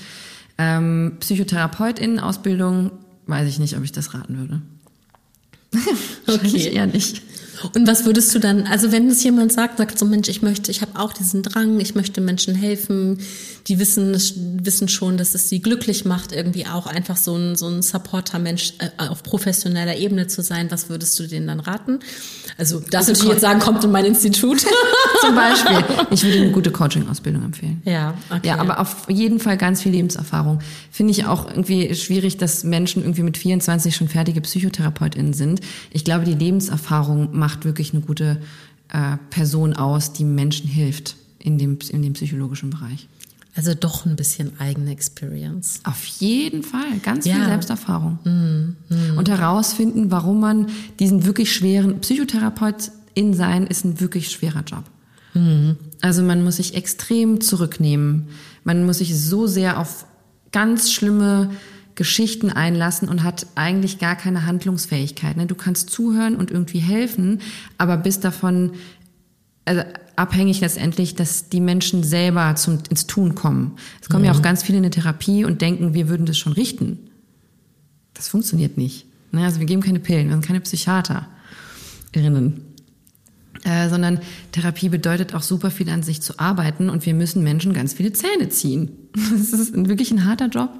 Psychotherapeutin-Ausbildung, weiß ich nicht, ob ich das raten würde. Okay. Eher nicht. Und was würdest du dann, also wenn es jemand sagt so Mensch, ich habe auch diesen Drang, ich möchte Menschen helfen, die wissen schon, dass es sie glücklich macht, irgendwie auch einfach so ein Supporter-Mensch auf professioneller Ebene zu sein, was würdest du denen dann raten? Also das würde ich jetzt sagen, kommt in mein Institut. Zum Beispiel. Ich würde eine gute Coaching-Ausbildung empfehlen. Ja, okay. Ja, aber auf jeden Fall ganz viel Lebenserfahrung. Finde ich auch irgendwie schwierig, dass Menschen irgendwie mit 24 schon fertige PsychotherapeutInnen sind. Ich glaube, die Lebenserfahrung macht wirklich eine gute Person aus, die Menschen hilft in dem psychologischen Bereich. Also doch ein bisschen eigene Experience. Auf jeden Fall, ganz viel Selbsterfahrung. Und herausfinden, warum man diesen wirklich schweren Psychotherapeutin sein, ist ein wirklich schwerer Job. Also man muss sich extrem zurücknehmen. Man muss sich so sehr auf ganz schlimme Geschichten einlassen und hat eigentlich gar keine Handlungsfähigkeit. Du kannst zuhören und irgendwie helfen, aber bist davon abhängig letztendlich, dass die Menschen selber ins Tun kommen. Es kommen ja auch ganz viele in eine Therapie und denken, wir würden das schon richten. Das funktioniert nicht. Also wir geben keine Pillen, wir sind keine PsychiaterInnen. Sondern Therapie bedeutet auch super viel an sich zu arbeiten und wir müssen Menschen ganz viele Zähne ziehen. Das ist wirklich ein harter Job.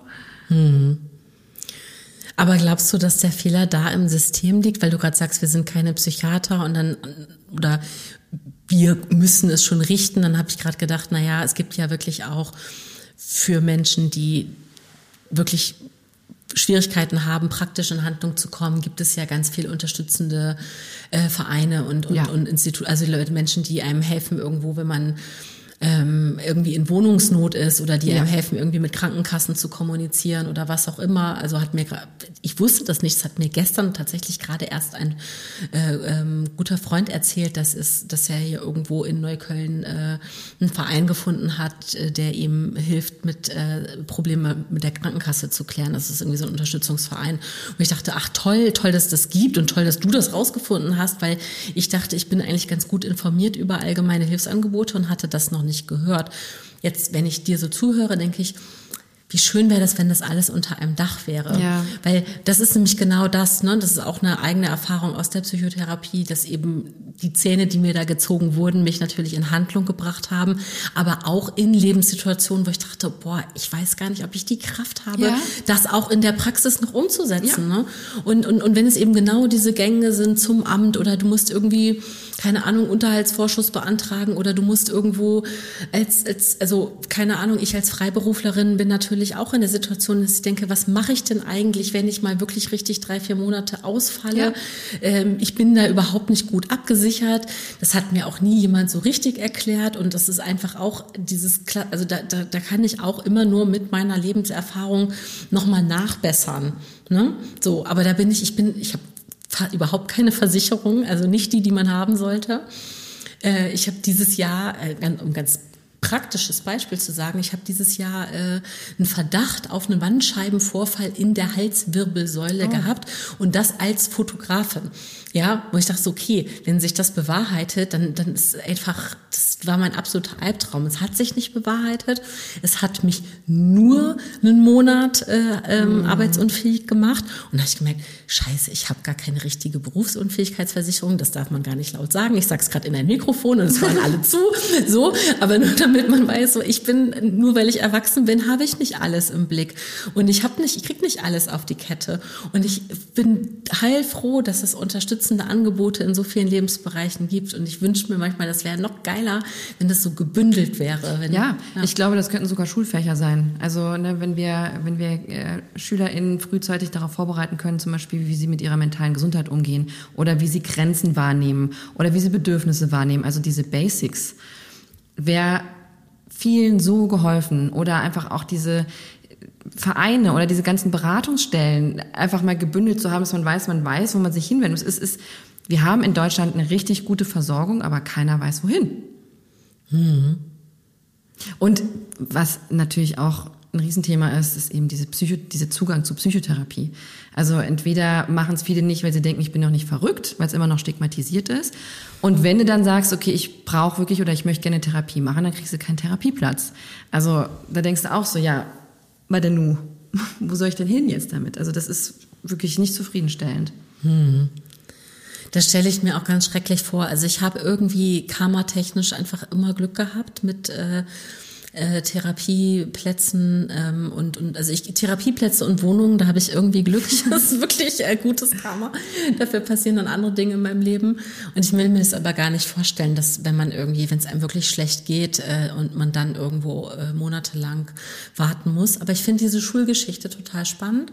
Aber glaubst du, dass der Fehler da im System liegt, weil du gerade sagst, wir sind keine Psychiater oder wir müssen es schon richten? Dann habe ich gerade gedacht, es gibt ja wirklich auch für Menschen, die wirklich Schwierigkeiten haben, praktisch in Handlung zu kommen, gibt es ja ganz viel unterstützende Vereine und Institute, also Menschen, die einem helfen irgendwo, wenn man irgendwie in Wohnungsnot ist oder die einem helfen, irgendwie mit Krankenkassen zu kommunizieren oder was auch immer. Also ich wusste das nicht, es hat mir gestern tatsächlich gerade erst ein guter Freund erzählt, dass er hier irgendwo in Neukölln einen Verein gefunden hat, der ihm hilft, mit Probleme mit der Krankenkasse zu klären. Das ist irgendwie so ein Unterstützungsverein. Und ich dachte, ach toll, dass das gibt und toll, dass du das rausgefunden hast, weil ich dachte, ich bin eigentlich ganz gut informiert über allgemeine Hilfsangebote und hatte das noch nicht gehört. Jetzt, wenn ich dir so zuhöre, denke ich, wie schön wäre das, wenn das alles unter einem Dach wäre. Ja. Weil das ist nämlich genau das, das ist auch eine eigene Erfahrung aus der Psychotherapie, dass eben die Zähne, die mir da gezogen wurden, mich natürlich in Handlung gebracht haben, aber auch in Lebenssituationen, wo ich dachte, ich weiß gar nicht, ob ich die Kraft habe, das auch in der Praxis noch umzusetzen. Ja. Und wenn es eben genau diese Gänge sind zum Amt oder du musst irgendwie, keine Ahnung, Unterhaltsvorschuss beantragen oder du musst irgendwo keine Ahnung, ich als Freiberuflerin bin natürlich auch in der Situation, dass ich denke, was mache ich denn eigentlich, wenn ich mal wirklich richtig 3-4 Monate ausfalle? Ja. Ich bin da überhaupt nicht gut abgesichert. Das hat mir auch nie jemand so richtig erklärt und das ist einfach auch da kann ich auch immer nur mit meiner Lebenserfahrung nochmal nachbessern. Ne? So, aber da ich habe überhaupt keine Versicherung, also nicht die man haben sollte. Ich habe dieses Jahr, um ganz praktisches Beispiel zu sagen, ich habe dieses Jahr einen Verdacht auf einen Bandscheibenvorfall in der Halswirbelsäule gehabt und das als Fotografin. Ja, wo ich dachte, okay, wenn sich das bewahrheitet, dann ist einfach, das war mein absoluter Albtraum. Es hat sich nicht bewahrheitet. Es hat mich nur einen Monat arbeitsunfähig gemacht. Und da habe ich gemerkt, scheiße, ich habe gar keine richtige Berufsunfähigkeitsversicherung. Das darf man gar nicht laut sagen. Ich sage es gerade in ein Mikrofon und es hören alle zu. So, aber nur damit man weiß, so nur weil ich erwachsen bin, habe ich nicht alles im Blick. Und ich krieg nicht alles auf die Kette. Und ich bin heilfroh, dass es unterstützende Angebote in so vielen Lebensbereichen gibt. Und ich wünsche mir manchmal, das wäre noch geiler, wenn das so gebündelt wäre. Ich glaube, das könnten sogar Schulfächer sein. Also wenn wir SchülerInnen frühzeitig darauf vorbereiten können, zum Beispiel, wie sie mit ihrer mentalen Gesundheit umgehen oder wie sie Grenzen wahrnehmen oder wie sie Bedürfnisse wahrnehmen, also diese Basics, wäre vielen so geholfen oder einfach auch diese Vereine oder diese ganzen Beratungsstellen einfach mal gebündelt zu haben, dass man weiß, wo man sich hinwendet. Es ist Wir haben in Deutschland eine richtig gute Versorgung, aber keiner weiß wohin. Und was natürlich auch ein Riesenthema ist eben dieser Zugang zur Psychotherapie. Also entweder machen es viele nicht, weil sie denken, ich bin noch nicht verrückt, weil es immer noch stigmatisiert ist. Und wenn du dann sagst, okay, ich brauche wirklich oder ich möchte gerne Therapie machen, dann kriegst du keinen Therapieplatz. Also da denkst du auch so, ja, bei der Nu, wo soll ich denn hin jetzt damit? Also das ist wirklich nicht zufriedenstellend. Das stelle ich mir auch ganz schrecklich vor. Also ich habe irgendwie karmatechnisch einfach immer Glück gehabt mit Therapieplätzen und also Therapieplätze und Wohnungen, da habe ich irgendwie Glück. Das ist wirklich gutes Karma. Dafür passieren dann andere Dinge in meinem Leben. Und ich will mir das aber gar nicht vorstellen, dass wenn es einem wirklich schlecht geht und man dann irgendwo monatelang warten muss. Aber ich finde diese Schulgeschichte total spannend,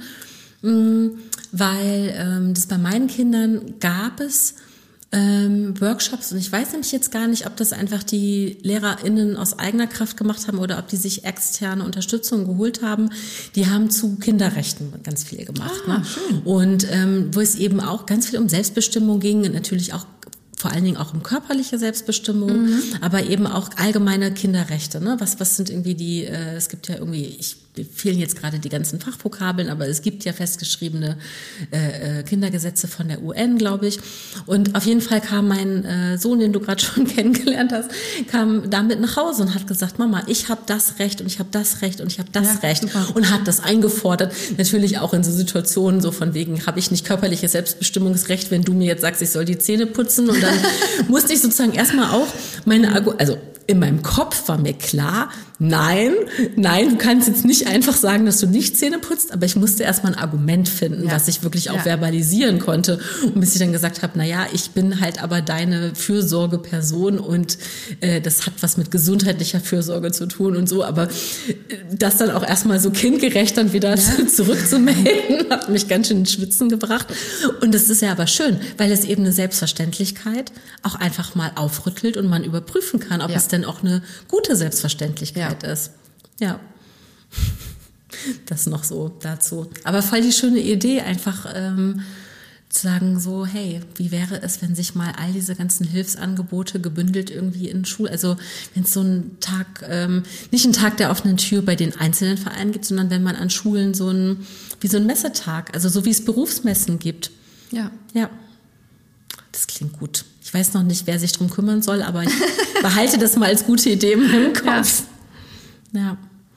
weil das bei meinen Kindern gab es Workshops und ich weiß nämlich jetzt gar nicht, ob das einfach die LehrerInnen aus eigener Kraft gemacht haben oder ob die sich externe Unterstützung geholt haben. Die haben zu Kinderrechten ganz viel gemacht. Schön. Und wo es eben auch ganz viel um Selbstbestimmung ging und natürlich auch vor allen Dingen auch um körperliche Selbstbestimmung, aber eben auch allgemeine Kinderrechte. Ne? Was sind irgendwie es gibt ja irgendwie, mir fehlen jetzt gerade die ganzen Fachvokabeln, aber es gibt ja festgeschriebene Kindergesetze von der UN, glaube ich. Und auf jeden Fall kam mein Sohn, den du gerade schon kennengelernt hast, kam damit nach Hause und hat gesagt, Mama, ich habe das Recht und ich habe das Recht und ich habe das Recht. Super. Und hat das eingefordert. Natürlich auch in so Situationen, so von wegen, habe ich nicht körperliches Selbstbestimmungsrecht, wenn du mir jetzt sagst, ich soll die Zähne putzen. Und dann musste ich sozusagen erstmal auch in meinem Kopf war mir klar, nein, du kannst jetzt nicht einfach sagen, dass du nicht Zähne putzt, aber ich musste erstmal ein Argument finden, was ich wirklich auch verbalisieren konnte. Und bis ich dann gesagt habe, ich bin halt aber deine Fürsorgeperson und das hat was mit gesundheitlicher Fürsorge zu tun und so, aber das dann auch erstmal so kindgerecht dann wieder zurückzumelden, hat mich ganz schön ins Schwitzen gebracht. Und das ist ja aber schön, weil es eben eine Selbstverständlichkeit auch einfach mal aufrüttelt und man überprüfen kann, ob es denn auch eine gute Selbstverständlichkeit ist. Ja. Das noch so dazu. Aber voll die schöne Idee, einfach zu sagen so, hey, wie wäre es, wenn sich mal all diese ganzen Hilfsangebote gebündelt irgendwie in Schule, also wenn es so einen Tag, nicht einen Tag der offenen Tür bei den einzelnen Vereinen gibt, sondern wenn man an Schulen wie so ein Messetag, also so wie es Berufsmessen gibt. Ja. Ja. Das klingt gut. Ich weiß noch nicht, wer sich drum kümmern soll, aber ich behalte das mal als gute Idee in meinem Kopf. Ja.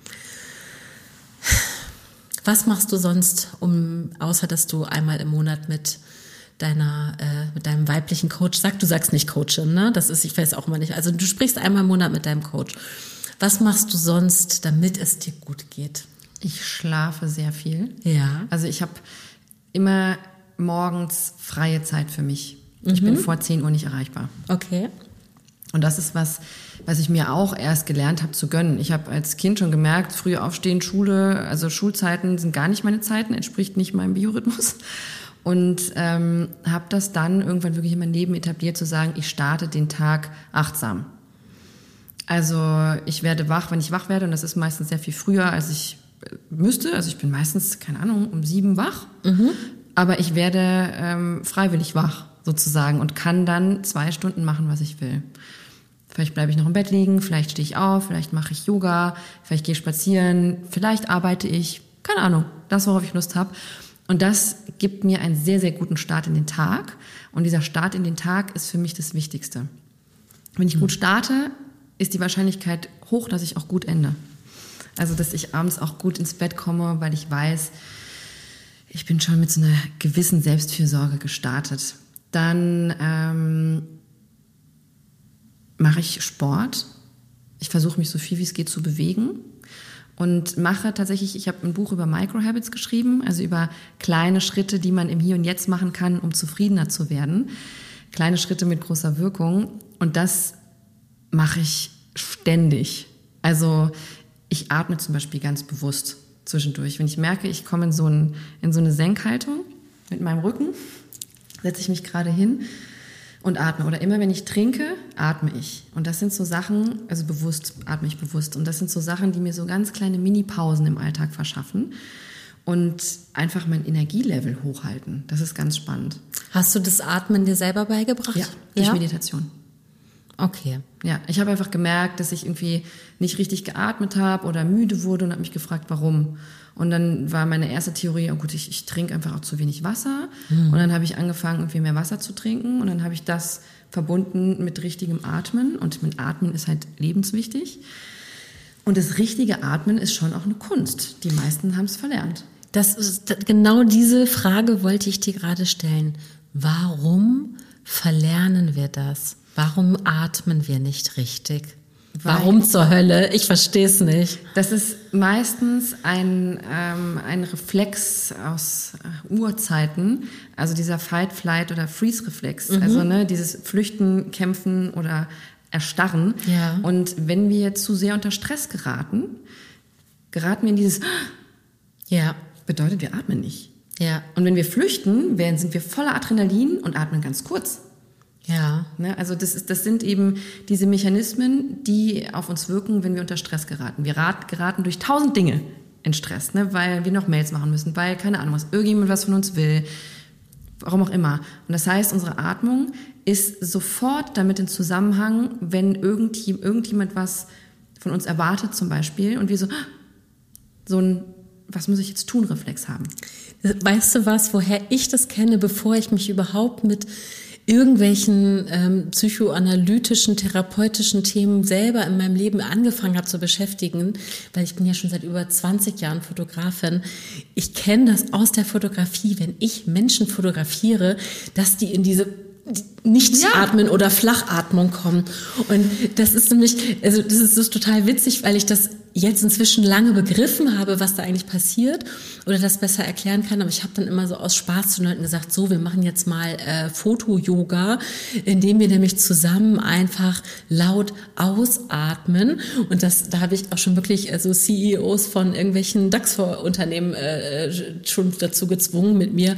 Was machst du sonst, außer dass du einmal im Monat mit deinem weiblichen Coach, du sagst nicht Coachin, ne? Ich weiß auch immer nicht. Also du sprichst einmal im Monat mit deinem Coach. Was machst du sonst, damit es dir gut geht? Ich schlafe sehr viel. Ja. Also ich habe immer morgens freie Zeit für mich. Ich bin vor 10 Uhr nicht erreichbar. Okay. Und das ist was ich mir auch erst gelernt habe zu gönnen. Ich habe als Kind schon gemerkt, früh aufstehen, Schule, also Schulzeiten sind gar nicht meine Zeiten, entspricht nicht meinem Biorhythmus. Und habe das dann irgendwann wirklich in mein Leben etabliert, zu sagen, ich starte den Tag achtsam. Also ich werde wach, wenn ich wach werde, und das ist meistens sehr viel früher, als ich müsste. Also ich bin meistens, keine Ahnung, um 7 wach. Aber ich werde freiwillig wach, sozusagen, und kann dann 2 Stunden machen, was ich will. Vielleicht bleibe ich noch im Bett liegen, vielleicht stehe ich auf, vielleicht mache ich Yoga, vielleicht gehe ich spazieren, vielleicht arbeite ich, keine Ahnung, das, worauf ich Lust habe. Und das gibt mir einen sehr, sehr guten Start in den Tag. Und dieser Start in den Tag ist für mich das Wichtigste. Wenn ich gut starte, ist die Wahrscheinlichkeit hoch, dass ich auch gut ende. Also, dass ich abends auch gut ins Bett komme, weil ich weiß, ich bin schon mit so einer gewissen Selbstfürsorge gestartet. Dann mache ich Sport. Ich versuche mich so viel wie es geht zu bewegen und mache tatsächlich, ich habe ein Buch über Microhabits geschrieben, also über kleine Schritte, die man im Hier und Jetzt machen kann, um zufriedener zu werden. Kleine Schritte mit großer Wirkung, und das mache ich ständig. Also ich atme zum Beispiel ganz bewusst zwischendurch. Wenn ich merke, ich komme in so eine Senkhaltung mit meinem Rücken, setze ich mich gerade hin und atme. Oder immer, wenn ich trinke, atme ich. Und das sind so Sachen, also atme ich bewusst. Und das sind so Sachen, die mir so ganz kleine Mini-Pausen im Alltag verschaffen. und einfach mein Energielevel hochhalten. Das ist ganz spannend. Hast du das Atmen dir selber beigebracht? Ja, durch Meditation. Okay. Ja, ich habe einfach gemerkt, dass ich irgendwie nicht richtig geatmet habe oder müde wurde und habe mich gefragt, warum. Und dann war meine erste Theorie, oh gut, ich trinke einfach auch zu wenig Wasser. Und dann habe ich angefangen, irgendwie mehr Wasser zu trinken. Und dann habe ich das verbunden mit richtigem Atmen. Und mit Atmen ist halt lebenswichtig. Und das richtige Atmen ist schon auch eine Kunst. Die meisten haben es verlernt. Genau diese Frage wollte ich dir gerade stellen. Warum verlernen wir das? Warum atmen wir nicht richtig? Warum zur Hölle? Ich verstehe es nicht. Das ist meistens ein Reflex aus Urzeiten, also dieser Fight, Flight oder Freeze-Reflex. Also dieses Flüchten, Kämpfen oder Erstarren. Ja. Und wenn wir zu sehr unter Stress geraten wir in dieses bedeutet, wir atmen nicht. Ja. Und wenn wir flüchten, sind wir voller Adrenalin und atmen ganz kurz. Ja. Also das sind eben diese Mechanismen, die auf uns wirken, wenn wir unter Stress geraten. Wir geraten durch 1000 Dinge in Stress, weil wir noch Mails machen müssen, weil, keine Ahnung, irgendjemand was von uns will, warum auch immer. Und das heißt, unsere Atmung ist sofort damit in Zusammenhang, wenn irgendjemand was von uns erwartet zum Beispiel und wir so ein was muss ich jetzt tun, Reflex haben. Weißt du was, woher ich das kenne, bevor ich mich überhaupt mit irgendwelchen psychoanalytischen, therapeutischen Themen selber in meinem Leben angefangen habe zu beschäftigen, weil ich bin ja schon seit über 20 Jahren Fotografin. Ich kenne das aus der Fotografie, wenn ich Menschen fotografiere, dass die in diese Nicht-Atmen oder Flachatmung kommen. Und das ist nämlich, also das ist total witzig, weil ich das jetzt inzwischen lange begriffen habe, was da eigentlich passiert oder das besser erklären kann. Aber ich habe dann immer so aus Spaß zu Leuten gesagt, so, wir machen jetzt mal Foto-Yoga, indem wir nämlich zusammen einfach laut ausatmen. Und da habe ich auch schon wirklich CEOs von irgendwelchen DAX-Unternehmen schon dazu gezwungen, mit mir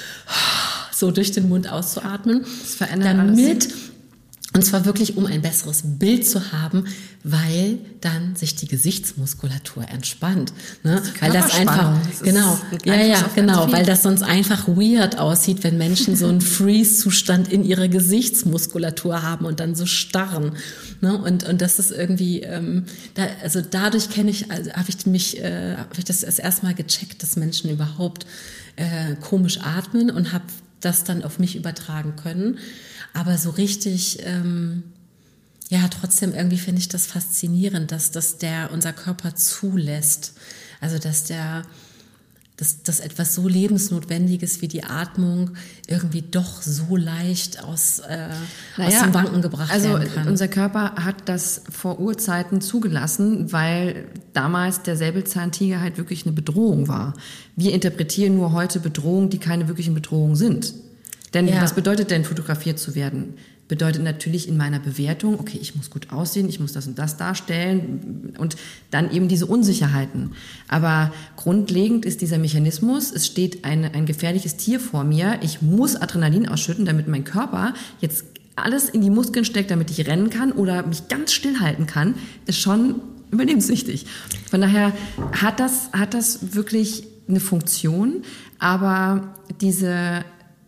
so durch den Mund auszuatmen. Das verändert alles. Und zwar wirklich, um ein besseres Bild zu haben, weil dann sich die Gesichtsmuskulatur entspannt. Ne? Weil das einfach, weil das sonst einfach weird aussieht, wenn Menschen so einen Freeze-Zustand in ihrer Gesichtsmuskulatur haben und dann so starren. Ne? Und das ist irgendwie, dadurch habe ich das erst mal gecheckt, dass Menschen überhaupt komisch atmen und habe das dann auf mich übertragen können. Aber so richtig, trotzdem irgendwie finde ich das faszinierend, dass unser Körper zulässt. Also dass etwas so Lebensnotwendiges wie die Atmung irgendwie doch so leicht aus dem Wanken gebracht werden kann. Also unser Körper hat das vor Urzeiten zugelassen, weil damals der Säbelzahntiger halt wirklich eine Bedrohung war. Wir interpretieren nur heute Bedrohungen, die keine wirklichen Bedrohungen sind. Denn was bedeutet denn, fotografiert zu werden? Bedeutet natürlich in meiner Bewertung, okay, ich muss gut aussehen, ich muss das und das darstellen und dann eben diese Unsicherheiten. Aber grundlegend ist dieser Mechanismus, es steht ein gefährliches Tier vor mir, ich muss Adrenalin ausschütten, damit mein Körper jetzt alles in die Muskeln steckt, damit ich rennen kann oder mich ganz still halten kann, ist schon überlebenswichtig. Von daher hat das wirklich eine Funktion, aber diese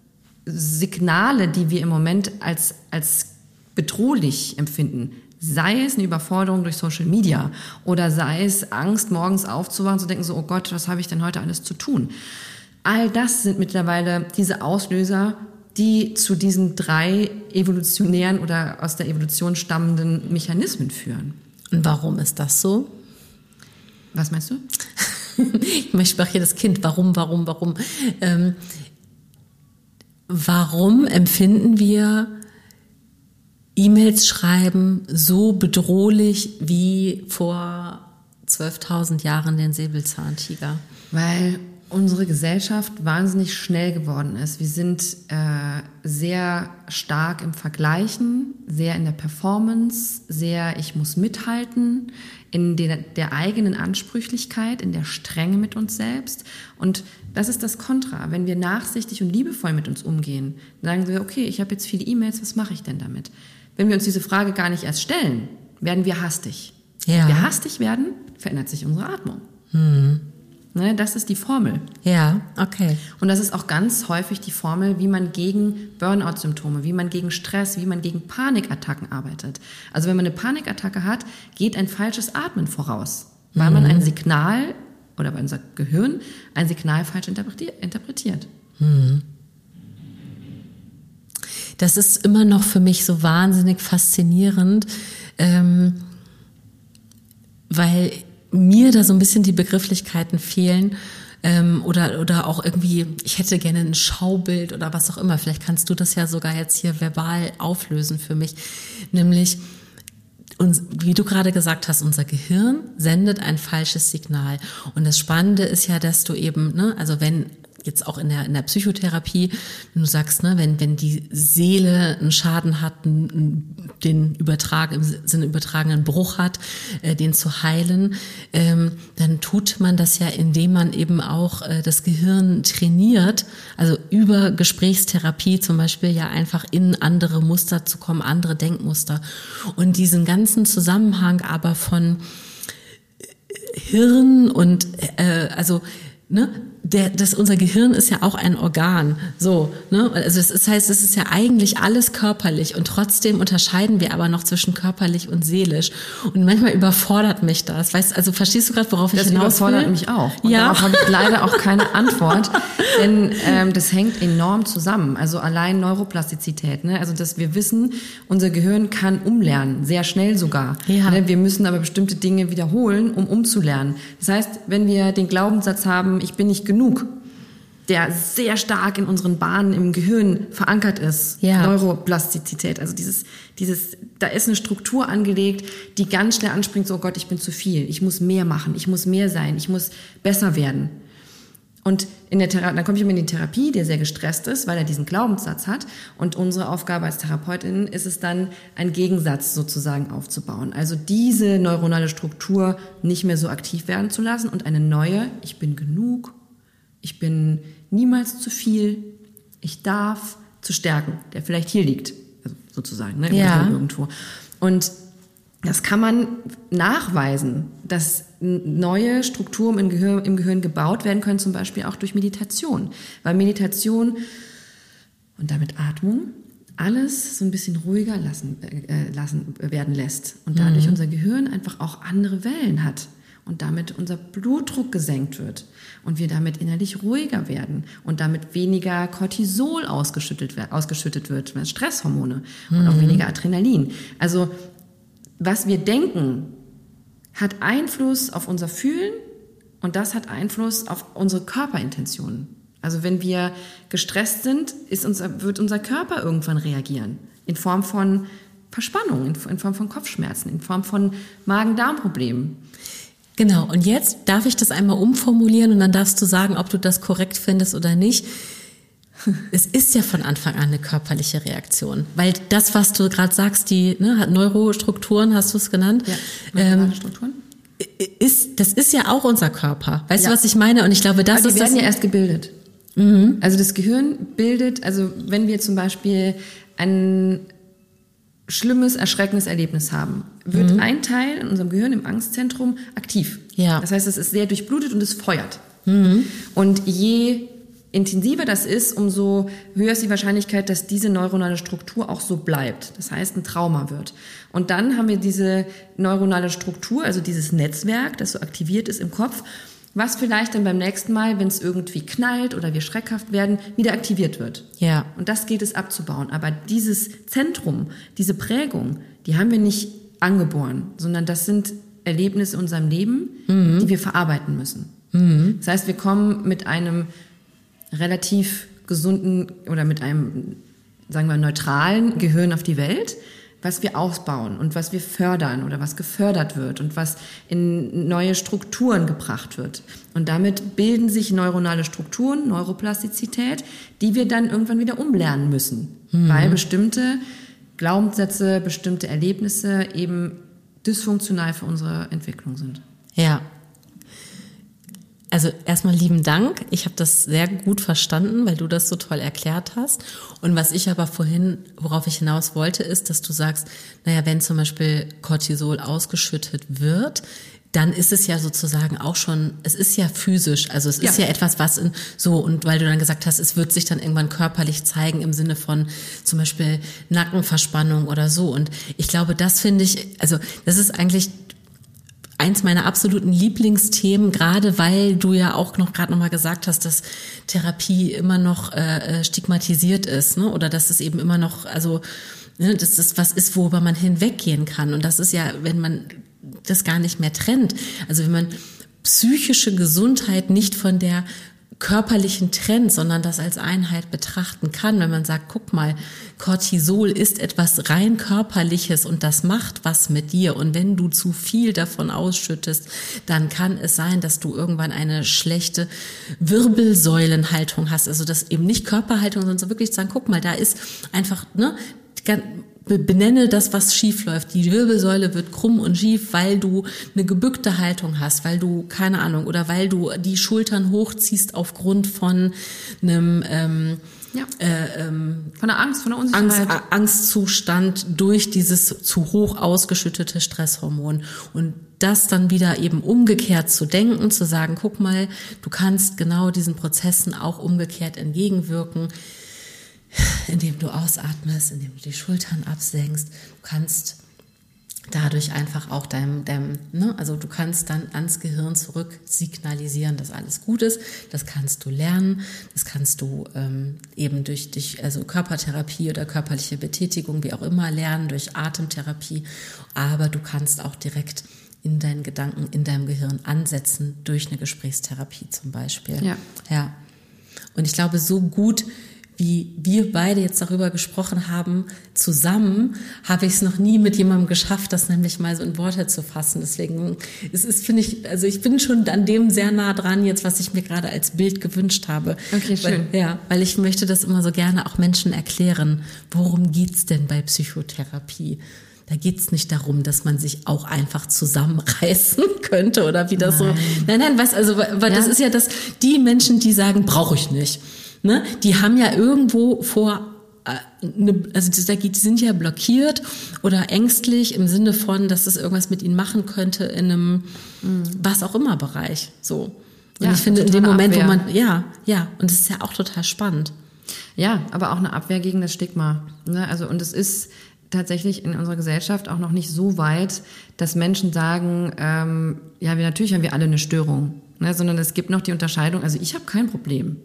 Signale, die wir im Moment als bedrohlich empfinden, sei es eine Überforderung durch Social Media oder sei es Angst, morgens aufzuwachen und zu denken so, oh Gott, was habe ich denn heute alles zu tun? All das sind mittlerweile diese Auslöser, die zu diesen 3 evolutionären oder aus der Evolution stammenden Mechanismen führen. Und warum ist das so? Was meinst du? Ich sprach hier das Kind. Warum? Warum empfinden wir E-Mails schreiben so bedrohlich wie vor 12.000 Jahren den Säbelzahntiger? Weil unsere Gesellschaft wahnsinnig schnell geworden ist. Wir sind sehr stark im Vergleichen, sehr in der Performance, sehr ich muss mithalten, in der eigenen Ansprüchlichkeit, in der Strenge mit uns selbst. Und das ist das Kontra. Wenn wir nachsichtig und liebevoll mit uns umgehen, dann sagen wir, okay, ich habe jetzt viele E-Mails, was mache ich denn damit? Wenn wir uns diese Frage gar nicht erst stellen, werden wir hastig. Ja. Wenn wir hastig werden, verändert sich unsere Atmung. Ne, das ist die Formel. Ja, okay. Und das ist auch ganz häufig die Formel, wie man gegen Burnout-Symptome, wie man gegen Stress, wie man gegen Panikattacken arbeitet. Also wenn man eine Panikattacke hat, geht ein falsches Atmen voraus, weil man ein Signal, oder weil unser Gehirn ein Signal falsch interpretiert. Das ist immer noch für mich so wahnsinnig faszinierend, weil mir da so ein bisschen die Begrifflichkeiten fehlen, oder auch irgendwie, ich hätte gerne ein Schaubild oder was auch immer. Vielleicht kannst du das ja sogar jetzt hier verbal auflösen für mich. Nämlich, wie du gerade gesagt hast, unser Gehirn sendet ein falsches Signal. Und das Spannende ist ja, dass du eben, ne, also wenn jetzt auch in der Psychotherapie, wenn du sagst, ne, wenn die Seele einen Schaden hat, im Sinne übertragenen Bruch hat, den zu heilen, dann tut man das ja, indem man eben auch das Gehirn trainiert, also über Gesprächstherapie zum Beispiel ja einfach in andere Muster zu kommen, andere Denkmuster. Und diesen ganzen Zusammenhang aber von Hirn und ne, unser Gehirn ist ja auch ein Organ, so, ne, also das heißt, es ist ja eigentlich alles körperlich und trotzdem unterscheiden wir aber noch zwischen körperlich und seelisch und manchmal überfordert mich das, also verstehst du gerade, worauf ich hinaus will? Das überfordert mich auch und darauf habe ich leider auch keine Antwort, denn das hängt enorm zusammen, also allein Neuroplastizität, ne, also dass wir wissen, unser Gehirn kann umlernen, sehr schnell sogar, ne? Wir müssen aber bestimmte Dinge wiederholen, um umzulernen. Das heißt, wenn wir den Glaubenssatz haben, ich bin nicht genug, der sehr stark in unseren Bahnen im Gehirn verankert ist. Ja. Neuroplastizität, also da ist eine Struktur angelegt, die ganz schnell anspringt, so, oh Gott, ich bin zu viel, ich muss mehr machen, ich muss mehr sein, ich muss besser werden. Und dann komme ich immer in die Therapie, der sehr gestresst ist, weil er diesen Glaubenssatz hat. Und unsere Aufgabe als Therapeutin ist es dann, einen Gegensatz sozusagen aufzubauen. Also diese neuronale Struktur nicht mehr so aktiv werden zu lassen und eine neue, ich bin genug, ich bin niemals zu viel, ich darf, zu stärken, der vielleicht hier liegt, also sozusagen, ne, irgendwo. Und das kann man nachweisen, dass neue Strukturen im Gehirn gebaut werden können, zum Beispiel auch durch Meditation. Weil Meditation und damit Atmung alles so ein bisschen ruhiger werden lässt. Und dadurch unser Gehirn einfach auch andere Wellen hat. Und damit unser Blutdruck gesenkt wird. Und wir damit innerlich ruhiger werden. Und damit weniger Cortisol ausgeschüttet wird, Stresshormone. Und auch weniger Adrenalin. Also was wir denken, hat Einfluss auf unser Fühlen und das hat Einfluss auf unsere Körperintentionen. Also wenn wir gestresst sind, wird unser Körper irgendwann reagieren. In Form von Verspannung, in Form von Kopfschmerzen, in Form von Magen-Darm-Problemen. Genau, und jetzt darf ich das einmal umformulieren und dann darfst du sagen, ob du das korrekt findest oder nicht. Es ist ja von Anfang an eine körperliche Reaktion, weil das, was du gerade sagst, hat Neurostrukturen, hast du es genannt? Ja, Strukturen. Das ist ja auch unser Körper. Weißt du, was ich meine? Und ich glaube, das ist das. Die werden ja erst gebildet. Mhm. Also das Gehirn bildet, also wenn wir zum Beispiel ein schlimmes, erschreckendes Erlebnis haben, wird ein Teil in unserem Gehirn, im Angstzentrum, aktiv. Ja. Das heißt, es ist sehr durchblutet und es feuert. Mhm. Und je intensiver das ist, umso höher ist die Wahrscheinlichkeit, dass diese neuronale Struktur auch so bleibt. Das heißt, ein Trauma wird. Und dann haben wir diese neuronale Struktur, also dieses Netzwerk, das so aktiviert ist im Kopf, was vielleicht dann beim nächsten Mal, wenn es irgendwie knallt oder wir schreckhaft werden, wieder aktiviert wird. Ja. Und das gilt es abzubauen. Aber dieses Zentrum, diese Prägung, die haben wir nicht angeboren, sondern das sind Erlebnisse in unserem Leben, die wir verarbeiten müssen. Mhm. Das heißt, wir kommen mit einem relativ gesunden oder mit einem, sagen wir, neutralen Gehirn auf die Welt, was wir ausbauen und was wir fördern oder was gefördert wird und was in neue Strukturen gebracht wird. Und damit bilden sich neuronale Strukturen, Neuroplastizität, die wir dann irgendwann wieder umlernen müssen, weil bestimmte Glaubenssätze, bestimmte Erlebnisse eben dysfunktional für unsere Entwicklung sind. Ja. Also erstmal lieben Dank. Ich habe das sehr gut verstanden, weil du das so toll erklärt hast. Und was ich aber vorhin, worauf ich hinaus wollte, ist, dass du sagst, naja, wenn zum Beispiel Cortisol ausgeschüttet wird, dann ist es ja sozusagen auch schon, es ist ja physisch, also es ist ja etwas, was und weil du dann gesagt hast, es wird sich dann irgendwann körperlich zeigen im Sinne von zum Beispiel Nackenverspannung oder so. Und ich glaube, das finde ich, also das ist eigentlich eins meiner absoluten Lieblingsthemen, gerade weil du ja auch gerade noch mal gesagt hast, dass Therapie immer noch stigmatisiert ist, ne? Oder dass es eben immer noch, also dass das was ist, worüber man hinweggehen kann. Und das ist ja, wenn man das gar nicht mehr trennt, also wenn man psychische Gesundheit nicht von der körperlichen trennt, sondern das als Einheit betrachten kann, wenn man sagt, guck mal, Cortisol ist etwas rein Körperliches und das macht was mit dir. Und wenn du zu viel davon ausschüttest, dann kann es sein, dass du irgendwann eine schlechte Wirbelsäulenhaltung hast. Also das eben nicht Körperhaltung, sondern so wirklich zu sagen, guck mal, da ist einfach, benenne das, was schief läuft. Die Wirbelsäule wird krumm und schief, weil du eine gebückte Haltung hast, weil du, keine Ahnung, oder weil du die Schultern hochziehst aufgrund von einem von der Angst, von der Unsicherheit. Angstzustand durch dieses zu hoch ausgeschüttete Stresshormon. Und das dann wieder eben umgekehrt zu denken, zu sagen, guck mal, du kannst genau diesen Prozessen auch umgekehrt entgegenwirken, indem du ausatmest, indem du die Schultern absenkst. Du kannst dadurch einfach auch also du kannst dann ans Gehirn zurück signalisieren, dass alles gut ist. Das kannst du lernen. Das kannst du eben durch also Körpertherapie oder körperliche Betätigung, wie auch immer, lernen, durch Atemtherapie. Aber du kannst auch direkt in deinen Gedanken, in deinem Gehirn ansetzen, durch eine Gesprächstherapie zum Beispiel. Ja. Und ich glaube, so gut wie wir beide jetzt darüber gesprochen haben, zusammen, habe ich es noch nie mit jemandem geschafft, das nämlich mal so in Worte zu fassen. Deswegen, finde ich, also ich bin schon an dem sehr nah dran jetzt, was ich mir gerade als Bild gewünscht habe. Okay, schön. Weil ich möchte das immer so gerne auch Menschen erklären. Worum geht's denn bei Psychotherapie? Da geht's nicht darum, dass man sich auch einfach zusammenreißen könnte oder wie das Nein, weil das ist ja die Menschen, die sagen, brauche ich nicht. Ne? Die haben ja irgendwo die sind ja blockiert oder ängstlich im Sinne von, dass das irgendwas mit ihnen machen könnte in einem was auch immer Bereich. So. Und ich finde in dem Moment, Abwehr. Wo man, und das ist ja auch total spannend. Ja, aber auch eine Abwehr gegen das Stigma. Ne? Also, und es ist tatsächlich in unserer Gesellschaft auch noch nicht so weit, dass Menschen sagen, natürlich haben wir alle eine Störung. Ne? Sondern es gibt noch die Unterscheidung, also ich habe kein Problem.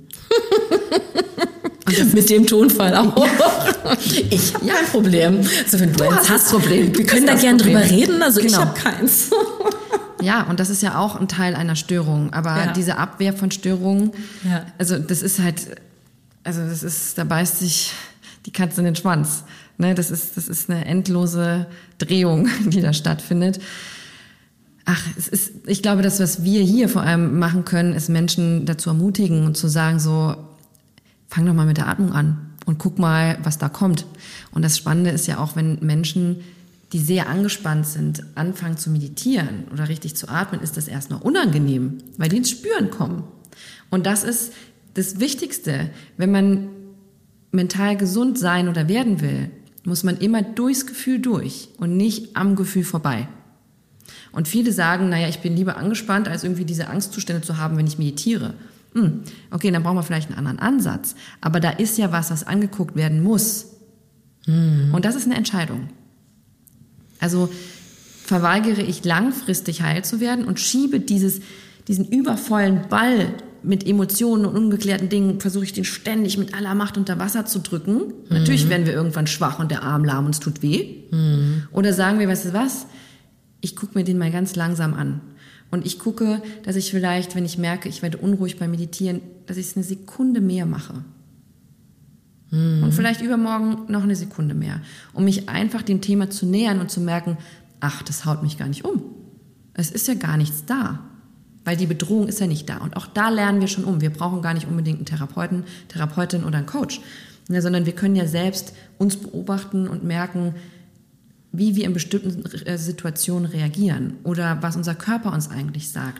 Und mit dem Tonfall auch. Ich habe kein Problem. Also wenn du eins hast, Problem. Wir können da gerne drüber reden, also ich habe keins. Ja, und das ist ja auch ein Teil einer Störung. Aber diese Abwehr von Störungen, also das ist halt, da beißt sich die Katze in den Schwanz. Ne, das ist eine endlose Drehung, die da stattfindet. Ich glaube, das, was wir hier vor allem machen können, ist Menschen dazu ermutigen und zu sagen so, fang doch mal mit der Atmung an und guck mal, was da kommt. Und das Spannende ist ja auch, wenn Menschen, die sehr angespannt sind, anfangen zu meditieren oder richtig zu atmen, ist das erstmal unangenehm, weil die ins Spüren kommen. Und das ist das Wichtigste. Wenn man mental gesund sein oder werden will, muss man immer durchs Gefühl durch und nicht am Gefühl vorbei. Und viele sagen, ich bin lieber angespannt, als irgendwie diese Angstzustände zu haben, wenn ich meditiere. Okay, dann brauchen wir vielleicht einen anderen Ansatz. Aber da ist ja was angeguckt werden muss. Und das ist eine Entscheidung. Also verweigere ich langfristig heil zu werden und schiebe diesen übervollen Ball mit Emotionen und ungeklärten Dingen, versuche ich den ständig mit aller Macht unter Wasser zu drücken. Natürlich werden wir irgendwann schwach und der Arm lahm und es tut weh. Oder sagen wir, weißt du was, ich gucke mir den mal ganz langsam an. Und ich gucke, dass ich vielleicht, wenn ich merke, ich werde unruhig beim Meditieren, dass ich es eine Sekunde mehr mache. Und vielleicht übermorgen noch eine Sekunde mehr. Um mich einfach dem Thema zu nähern und zu merken, das haut mich gar nicht um. Es ist ja gar nichts da. Weil die Bedrohung ist ja nicht da. Und auch da lernen wir schon um. Wir brauchen gar nicht unbedingt einen Therapeuten, Therapeutin oder einen Coach. Sondern wir können ja selbst uns beobachten und merken, wie wir in bestimmten Situationen reagieren oder was unser Körper uns eigentlich sagt.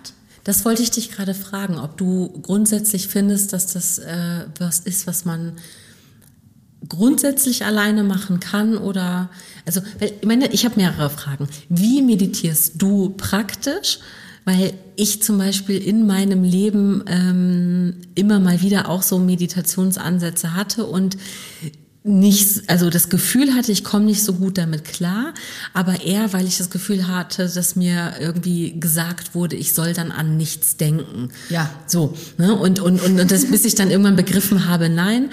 Das wollte ich dich gerade fragen, ob du grundsätzlich findest, dass das was ist, was man grundsätzlich alleine machen kann oder, also, ich habe mehrere Fragen. Wie meditierst du praktisch? Weil ich zum Beispiel in meinem Leben immer mal wieder auch so Meditationsansätze hatte und nicht, also das Gefühl hatte, ich komme nicht so gut damit klar, aber eher, weil ich das Gefühl hatte, dass mir irgendwie gesagt wurde, ich soll dann an nichts denken. Ja. So, ne? Und das, bis ich dann irgendwann begriffen habe, nein,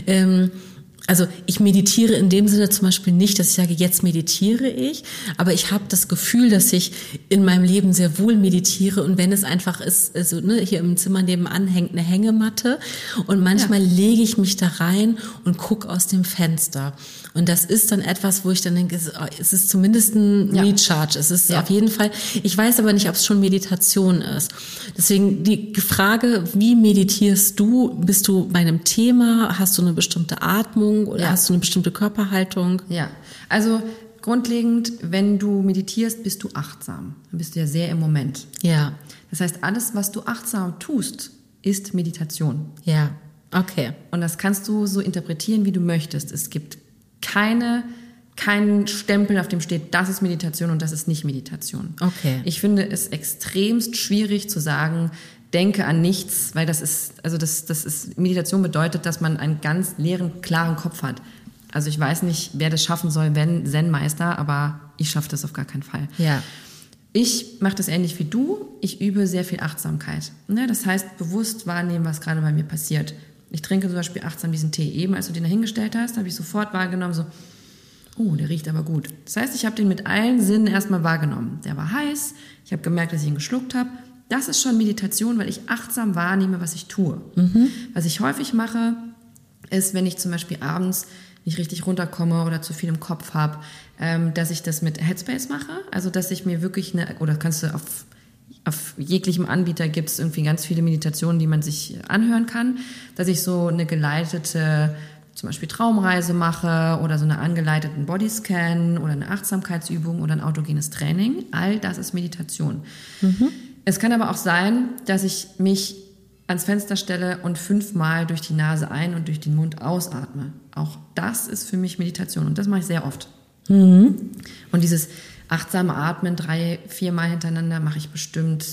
also ich meditiere in dem Sinne zum Beispiel nicht, dass ich sage, jetzt meditiere ich, aber ich habe das Gefühl, dass ich in meinem Leben sehr wohl meditiere und wenn es einfach ist, also hier im Zimmer nebenan hängt eine Hängematte und manchmal lege ich mich da rein und gucke aus dem Fenster und das ist dann etwas, wo ich dann denke, es ist zumindest ein Recharge, es ist auf jeden Fall, ich weiß aber nicht, ob es schon Meditation ist. Deswegen die Frage, wie meditierst du? Bist du bei einem Thema? Hast du eine bestimmte Atmung? Oder hast du eine bestimmte Körperhaltung? Ja, also grundlegend, wenn du meditierst, bist du achtsam. Dann bist du ja sehr im Moment. Ja. Das heißt, alles, was du achtsam tust, ist Meditation. Ja, okay. Und das kannst du so interpretieren, wie du möchtest. Es gibt keinen Stempel, auf dem steht, das ist Meditation und das ist nicht Meditation. Okay. Ich finde es extremst schwierig zu sagen, denke an nichts, weil das ist, Meditation bedeutet, dass man einen ganz leeren, klaren Kopf hat. Also ich weiß nicht, wer das schaffen soll, wenn Zen-Meister, aber ich schaffe das auf gar keinen Fall. Ja. Ich mache das ähnlich wie du. Ich übe sehr viel Achtsamkeit. Das heißt, bewusst wahrnehmen, was gerade bei mir passiert. Ich trinke zum Beispiel achtsam diesen Tee. Eben, als du den da hingestellt hast, habe ich sofort wahrgenommen, so, der riecht aber gut. Das heißt, ich habe den mit allen Sinnen erstmal wahrgenommen. Der war heiß, ich habe gemerkt, dass ich ihn geschluckt habe. Das ist schon Meditation, weil ich achtsam wahrnehme, was ich tue. Mhm. Was ich häufig mache, ist, wenn ich zum Beispiel abends nicht richtig runterkomme oder zu viel im Kopf habe, dass ich das mit Headspace mache. Also, dass ich mir wirklich oder kannst du auf jeglichem Anbieter gibt es irgendwie ganz viele Meditationen, die man sich anhören kann, dass ich so eine geleitete zum Beispiel Traumreise mache oder so eine angeleiteten Bodyscan oder eine Achtsamkeitsübung oder ein autogenes Training. All das ist Meditation. Mhm. Es kann aber auch sein, dass ich mich ans Fenster stelle und 5-mal durch die Nase ein- und durch den Mund ausatme. Auch das ist für mich Meditation und das mache ich sehr oft. Mhm. Und dieses achtsame Atmen 3-4 Mal hintereinander mache ich bestimmt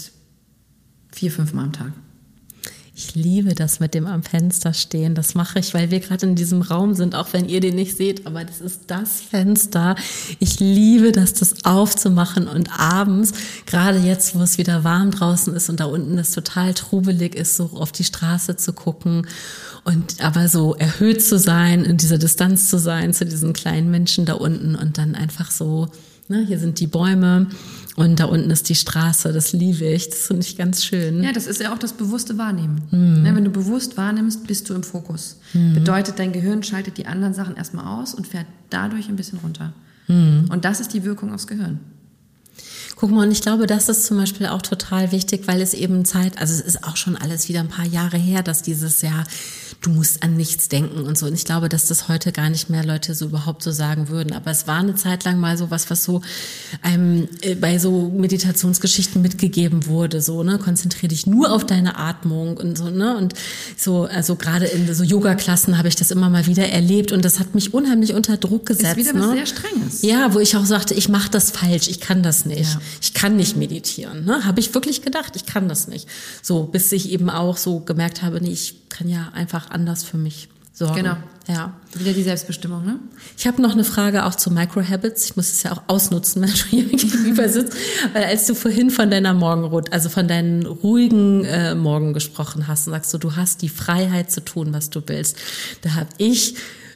4-5 Mal am Tag. Ich liebe das mit dem am Fenster stehen. Das mache ich, weil wir gerade in diesem Raum sind, auch wenn ihr den nicht seht, aber das ist das Fenster. Ich liebe das aufzumachen und abends, gerade jetzt, wo es wieder warm draußen ist und da unten es total trubelig ist, so auf die Straße zu gucken und aber so erhöht zu sein, in dieser Distanz zu sein zu diesen kleinen Menschen da unten und dann einfach so, hier sind die Bäume und da unten ist die Straße, das liebe ich, das finde ich ganz schön. Ja, das ist ja auch das bewusste Wahrnehmen. Mhm. Wenn du bewusst wahrnimmst, bist du im Fokus. Mhm. Bedeutet, dein Gehirn schaltet die anderen Sachen erstmal aus und fährt dadurch ein bisschen runter. Mhm. Und das ist die Wirkung aufs Gehirn. Guck mal, und ich glaube, das ist zum Beispiel auch total wichtig, weil es eben also es ist auch schon alles wieder ein paar Jahre her, dass dieses Jahr, du musst an nichts denken und so. Und ich glaube, dass das heute gar nicht mehr Leute so überhaupt so sagen würden. Aber es war eine Zeit lang mal so was so einem bei so Meditationsgeschichten mitgegeben wurde, so, konzentrier dich nur auf deine Atmung und so, und so, also gerade in so Yoga-Klassen habe ich das immer mal wieder erlebt und das hat mich unheimlich unter Druck gesetzt. Ist wieder was sehr Strenges. Ja, wo ich auch sagte, ich mache das falsch, ich kann das nicht. Ja. Ich kann nicht meditieren, habe ich wirklich gedacht, ich kann das nicht. So, bis ich eben auch so gemerkt habe, nee, ich kann ja einfach anders für mich sorgen. Genau. Ja. Wieder die Selbstbestimmung, ne? Ich habe noch eine Frage auch zu Microhabits. Ich muss es ja auch ausnutzen, wenn du hier gegenüber sitzt. Weil als du vorhin von deiner also von deinen ruhigen Morgen gesprochen hast und sagst du hast die Freiheit zu tun, was du willst. Da habe ich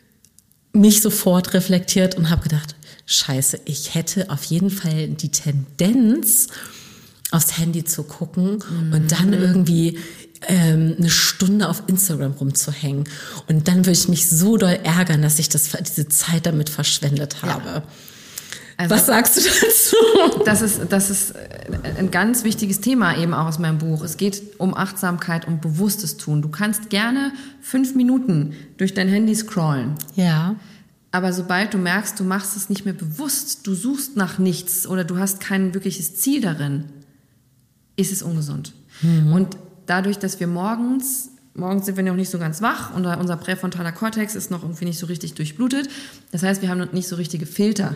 mich sofort reflektiert und habe gedacht, Scheiße, ich hätte auf jeden Fall die Tendenz, aufs Handy zu gucken und dann irgendwie eine Stunde auf Instagram rumzuhängen. Und dann würde ich mich so doll ärgern, dass ich diese Zeit damit verschwendet habe. Ja. Also, was sagst du dazu? Das ist ein ganz wichtiges Thema eben auch aus meinem Buch. Es geht um Achtsamkeit, um bewusstes Tun. Du kannst gerne 5 Minuten durch dein Handy scrollen. Ja. Aber sobald du merkst, du machst es nicht mehr bewusst, du suchst nach nichts oder du hast kein wirkliches Ziel darin, ist es ungesund. Und dadurch, dass wir morgens sind wir noch nicht so ganz wach und unser präfrontaler Kortex ist noch irgendwie nicht so richtig durchblutet. Das heißt, wir haben noch nicht so richtige Filter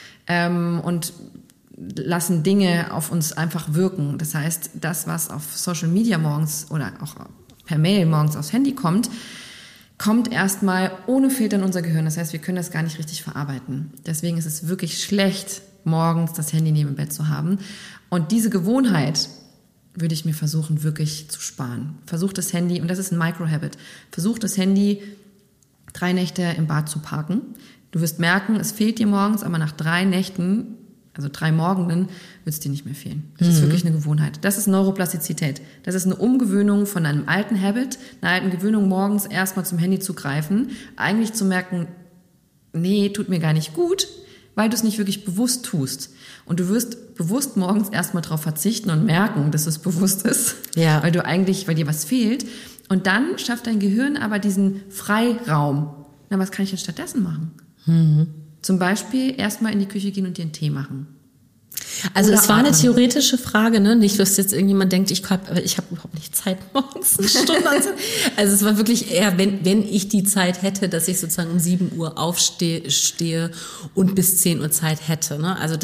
und lassen Dinge auf uns einfach wirken. Das heißt, das, was auf Social Media morgens oder auch per Mail morgens aufs Handy kommt erstmal ohne Filter in unser Gehirn. Das heißt, wir können das gar nicht richtig verarbeiten. Deswegen ist es wirklich schlecht, morgens das Handy neben dem Bett zu haben. Und diese Gewohnheit würde ich mir versuchen, wirklich zu sparen. Versuch das Handy, und das ist ein Micro-Habit, versuch das Handy 3 Nächte im Bad zu parken. Du wirst merken, es fehlt dir morgens, aber nach 3 Nächten, also 3 Morgenden, wird es dir nicht mehr fehlen. Das ist wirklich eine Gewohnheit. Das ist Neuroplastizität. Das ist eine Umgewöhnung von einem alten Habit, einer alten Gewöhnung, morgens erstmal zum Handy zu greifen, eigentlich zu merken, nee, tut mir gar nicht gut, weil du es nicht wirklich bewusst tust. Und du wirst bewusst morgens erstmal darauf verzichten und merken, dass es bewusst ist, weil dir was fehlt. Und dann schafft dein Gehirn aber diesen Freiraum. Na, was kann ich denn stattdessen machen? Zum Beispiel erstmal in die Küche gehen und dir einen Tee machen. Also es war eine theoretische Frage, ne? Nicht, dass jetzt irgendjemand denkt, ich habe überhaupt nicht Zeit morgens eine Stunde. Also es war wirklich eher, wenn ich die Zeit hätte, dass ich sozusagen um 7 Uhr aufstehe und bis 10 Uhr Zeit hätte. Ne? Also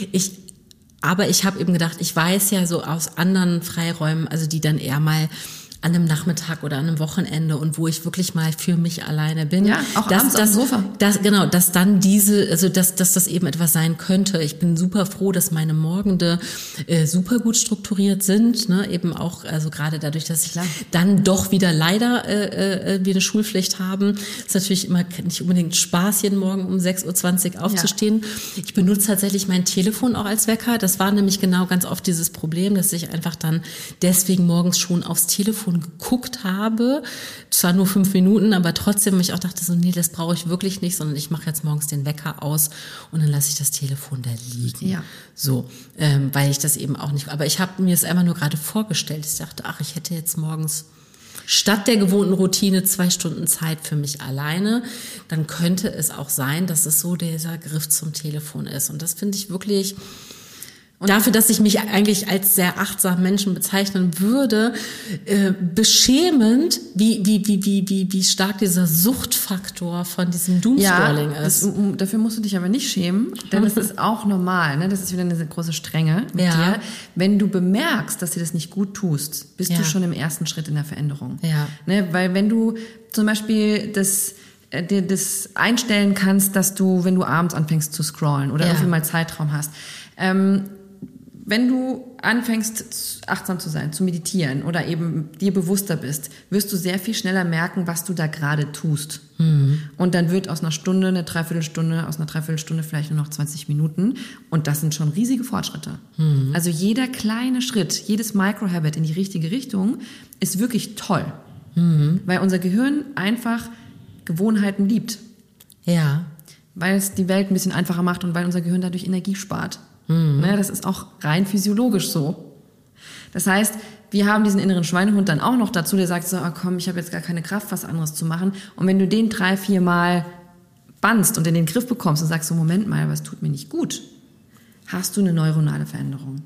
aber ich habe eben gedacht, ich weiß ja so aus anderen Freiräumen, also die dann eher mal an einem Nachmittag oder an einem Wochenende und wo ich wirklich mal für mich alleine bin. Ja, auch abends auf dem Sofa. Dass dann dass das eben etwas sein könnte. Ich bin super froh, dass meine Morgende super gut strukturiert sind, ne? Eben auch, also gerade dadurch, dass ich dann doch wieder leider wir eine Schulpflicht haben. Ist natürlich immer nicht unbedingt Spaß, jeden Morgen um 6:20 Uhr aufzustehen. Ja. Ich benutze tatsächlich mein Telefon auch als Wecker. Das war nämlich genau ganz oft dieses Problem, dass ich einfach dann deswegen morgens schon aufs Telefon geguckt habe, zwar nur 5 Minuten, aber trotzdem ich auch dachte so, nee, das brauche ich wirklich nicht, sondern ich mache jetzt morgens den Wecker aus und dann lasse ich das Telefon da liegen. Ja. So, weil ich das eben auch nicht, aber ich habe mir es einfach nur gerade vorgestellt. Ich dachte, ich hätte jetzt morgens statt der gewohnten Routine 2 Stunden Zeit für mich alleine, dann könnte es auch sein, dass es so dieser Griff zum Telefon ist. Und das finde ich wirklich, und dafür, dass ich mich eigentlich als sehr achtsamen Menschen bezeichnen würde, beschämend, wie stark dieser Suchtfaktor von diesem Doomscrolling ist. Dafür musst du dich aber nicht schämen, denn es ist auch normal, ne? Das ist wieder eine große Strenge mit dir. Wenn du bemerkst, dass dir das nicht gut tust, bist du schon im ersten Schritt in der Veränderung. Ja. Ne? Weil wenn du zum Beispiel dir das einstellen kannst, dass du, wenn du abends anfängst zu scrollen oder irgendwie mal Zeitraum hast, wenn du anfängst, achtsam zu sein, zu meditieren oder eben dir bewusster bist, wirst du sehr viel schneller merken, was du da gerade tust. Und dann wird aus einer Stunde eine Dreiviertelstunde, aus einer Dreiviertelstunde vielleicht nur noch 20 Minuten. Und das sind schon riesige Fortschritte. Also jeder kleine Schritt, jedes Micro-Habit in die richtige Richtung ist wirklich toll. Weil unser Gehirn einfach Gewohnheiten liebt. Ja. Weil es die Welt ein bisschen einfacher macht und weil unser Gehirn dadurch Energie spart. Das ist auch rein physiologisch so. Das heißt, wir haben diesen inneren Schweinehund dann auch noch dazu, der sagt so, komm, ich habe jetzt gar keine Kraft, was anderes zu machen. Und wenn du den 3-4 Mal bannst und in den Griff bekommst und sagst so, Moment mal, was tut mir nicht gut, hast du eine neuronale Veränderung.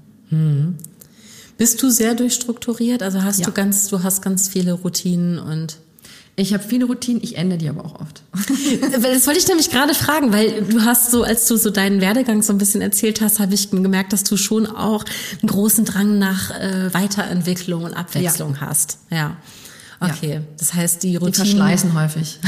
Bist du sehr durchstrukturiert? Also du hast ganz viele Routinen und... Ich habe viele Routinen, ich ändere die aber auch oft. Das wollte ich nämlich gerade fragen, weil du hast so, als du so deinen Werdegang so ein bisschen erzählt hast, habe ich gemerkt, dass du schon auch einen großen Drang nach Weiterentwicklung und Abwechslung hast. Ja. Okay, das heißt, die Routinen... Die verschleißen häufig.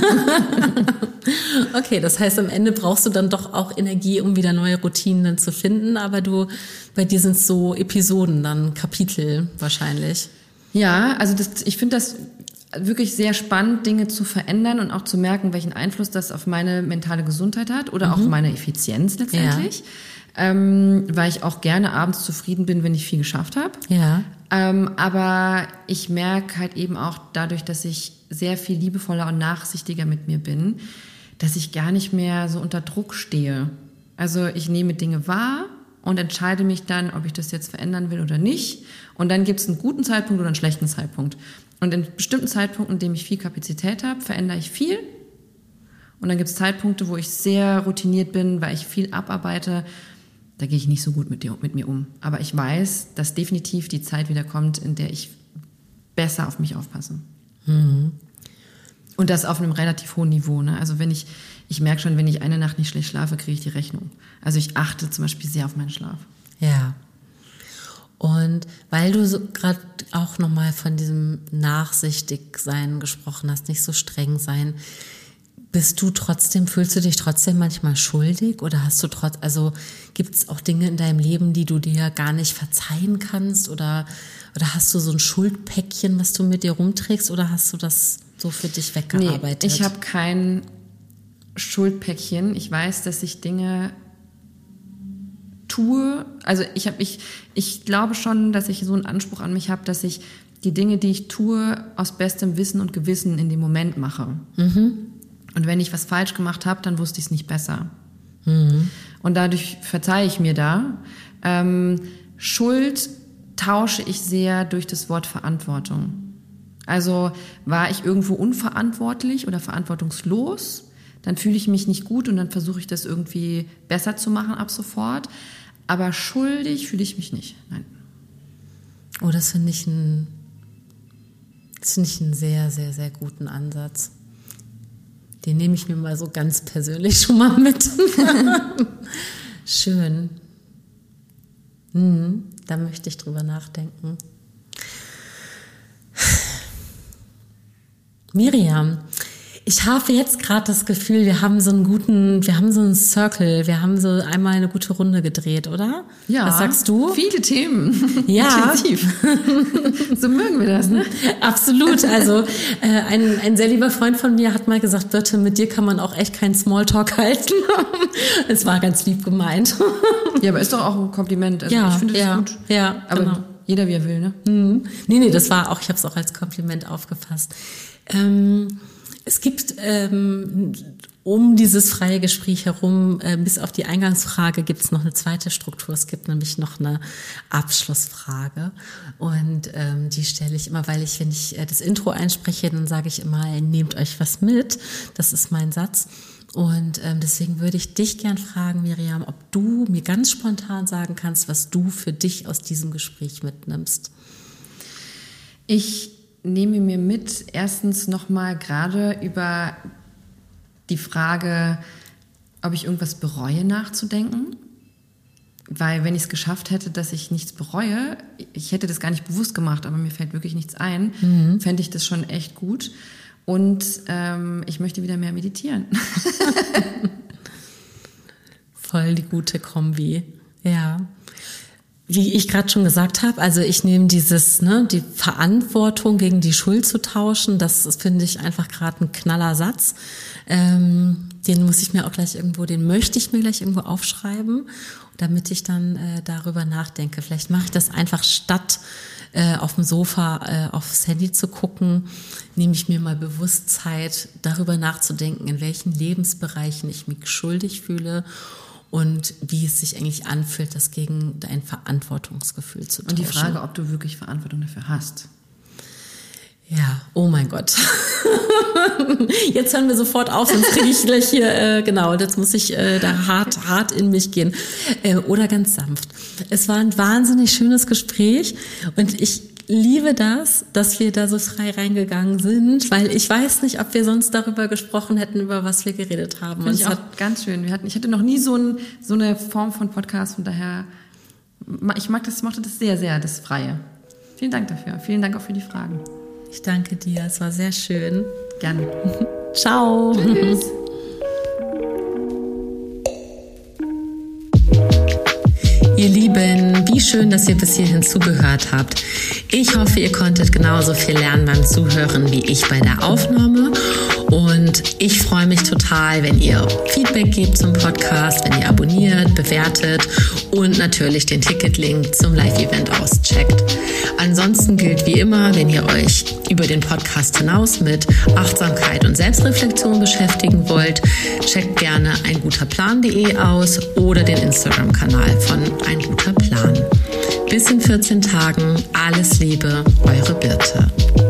Okay, das heißt, am Ende brauchst du dann doch auch Energie, um wieder neue Routinen dann zu finden, aber bei dir sind es so Episoden, dann Kapitel wahrscheinlich. Ja, also ich finde das wirklich sehr spannend, Dinge zu verändern und auch zu merken, welchen Einfluss das auf meine mentale Gesundheit hat oder auch meine Effizienz letztendlich. Weil ich auch gerne abends zufrieden bin, wenn ich viel geschafft habe. Ja. Aber ich merke halt eben auch dadurch, dass ich sehr viel liebevoller und nachsichtiger mit mir bin, dass ich gar nicht mehr so unter Druck stehe. Also ich nehme Dinge wahr und entscheide mich dann, ob ich das jetzt verändern will oder nicht. Und dann gibt es einen guten Zeitpunkt oder einen schlechten Zeitpunkt. Und in bestimmten Zeitpunkten, in denen ich viel Kapazität habe, verändere ich viel. Und dann gibt es Zeitpunkte, wo ich sehr routiniert bin, weil ich viel abarbeite. da gehe ich nicht so gut mit mir um. Aber ich weiß, dass definitiv die Zeit wieder kommt, in der ich besser auf mich aufpasse. Mhm. Und das auf einem relativ hohen Niveau. Ne? Also ich merke schon, wenn ich eine Nacht nicht schlecht schlafe, kriege ich die Rechnung. Also ich achte zum Beispiel sehr auf meinen Schlaf. Ja. Und weil du so gerade auch nochmal von diesem Nachsichtigsein gesprochen hast, nicht so streng sein, fühlst du dich trotzdem manchmal schuldig oder gibt es auch Dinge in deinem Leben, die du dir gar nicht verzeihen kannst oder hast du so ein Schuldpäckchen, was du mit dir rumträgst oder hast du das so für dich weggearbeitet? Nee, ich habe kein Schuldpäckchen. Ich weiß, dass ich Dinge tue. Also ich glaube schon, dass ich so einen Anspruch an mich habe, dass ich die Dinge, die ich tue, aus bestem Wissen und Gewissen in dem Moment mache. Mhm. Und wenn ich was falsch gemacht habe, dann wusste ich es nicht besser. Mhm. Und dadurch verzeihe ich mir da. Schuld tausche ich sehr durch das Wort Verantwortung. Also war ich irgendwo unverantwortlich oder verantwortungslos, dann fühle ich mich nicht gut und dann versuche ich das irgendwie besser zu machen ab sofort. Aber schuldig fühle ich mich nicht. Nein. Oh, das finde ich einen sehr, sehr, sehr guten Ansatz. Den nehme ich mir mal so ganz persönlich schon mal mit. Schön. Da möchte ich drüber nachdenken. Miriam, ich habe jetzt gerade das Gefühl, wir haben so einen Circle, wir haben so einmal eine gute Runde gedreht, oder? Ja. Was sagst du? Viele Themen. Ja. Intensiv. So mögen wir das, ne? Absolut. Also ein sehr lieber Freund von mir hat mal gesagt, Birte, mit dir kann man auch echt keinen Smalltalk halten. Es war ganz lieb gemeint. Ja, aber ist doch auch ein Kompliment. Also ja, ich finde das gut. Ja, aber genau. Jeder wie er will, ne? Nee, das war auch, ich habe es auch als Kompliment aufgefasst. Es gibt um dieses freie Gespräch herum, bis auf die Eingangsfrage, gibt es noch eine zweite Struktur. Es gibt nämlich noch eine Abschlussfrage. Und die stelle ich immer, wenn ich das Intro einspreche, dann sage ich immer, nehmt euch was mit. Das ist mein Satz. Und deswegen würde ich dich gern fragen, Miriam, ob du mir ganz spontan sagen kannst, was du für dich aus diesem Gespräch mitnimmst. Ich nehme mir mit, erstens nochmal gerade über die Frage, ob ich irgendwas bereue, nachzudenken. Weil wenn ich es geschafft hätte, dass ich nichts bereue, ich hätte das gar nicht bewusst gemacht, aber mir fällt wirklich nichts ein, fände ich das schon echt gut. Und ich möchte wieder mehr meditieren. Voll die gute Kombi, ja. Wie ich gerade schon gesagt habe, also ich nehme die Verantwortung gegen die Schuld zu tauschen, das finde ich einfach gerade ein knaller Satz. Den möchte ich mir gleich irgendwo aufschreiben, damit ich dann darüber nachdenke. Vielleicht mache ich das einfach statt auf dem Sofa aufs Handy zu gucken, nehme ich mir mal bewusst Zeit, darüber nachzudenken, in welchen Lebensbereichen ich mich schuldig fühle und wie es sich eigentlich anfühlt, das gegen dein Verantwortungsgefühl zu tauschen. Und die Frage, ob du wirklich Verantwortung dafür hast. Ja, oh mein Gott. Jetzt hören wir sofort auf, sonst kriege ich gleich hier, jetzt muss ich da hart in mich gehen. Oder ganz sanft. Es war ein wahnsinnig schönes Gespräch und ich liebe das, dass wir da so frei reingegangen sind, weil ich weiß nicht, ob wir sonst darüber gesprochen hätten, über was wir geredet haben. Finde ich auch ganz schön. Ich hatte noch nie so eine Form von Podcast, von daher, ich mochte das sehr, sehr, das Freie. Vielen Dank dafür. Vielen Dank auch für die Fragen. Ich danke dir, es war sehr schön. Gerne. Ciao. Tschüss. Ihr Lieben, wie schön, dass ihr bis hierhin zugehört habt. Ich hoffe, ihr konntet genauso viel lernen beim Zuhören wie ich bei der Aufnahme. Und ich freue mich total, wenn ihr Feedback gebt zum Podcast, wenn ihr abonniert, bewertet und natürlich den Ticketlink zum Live-Event auscheckt. Ansonsten gilt wie immer, wenn ihr euch über den Podcast hinaus mit Achtsamkeit und Selbstreflexion beschäftigen wollt, checkt gerne einguterplan.de aus oder den Instagram-Kanal von Ein guter Plan. Bis in 14 Tagen. Alles Liebe, eure Birte.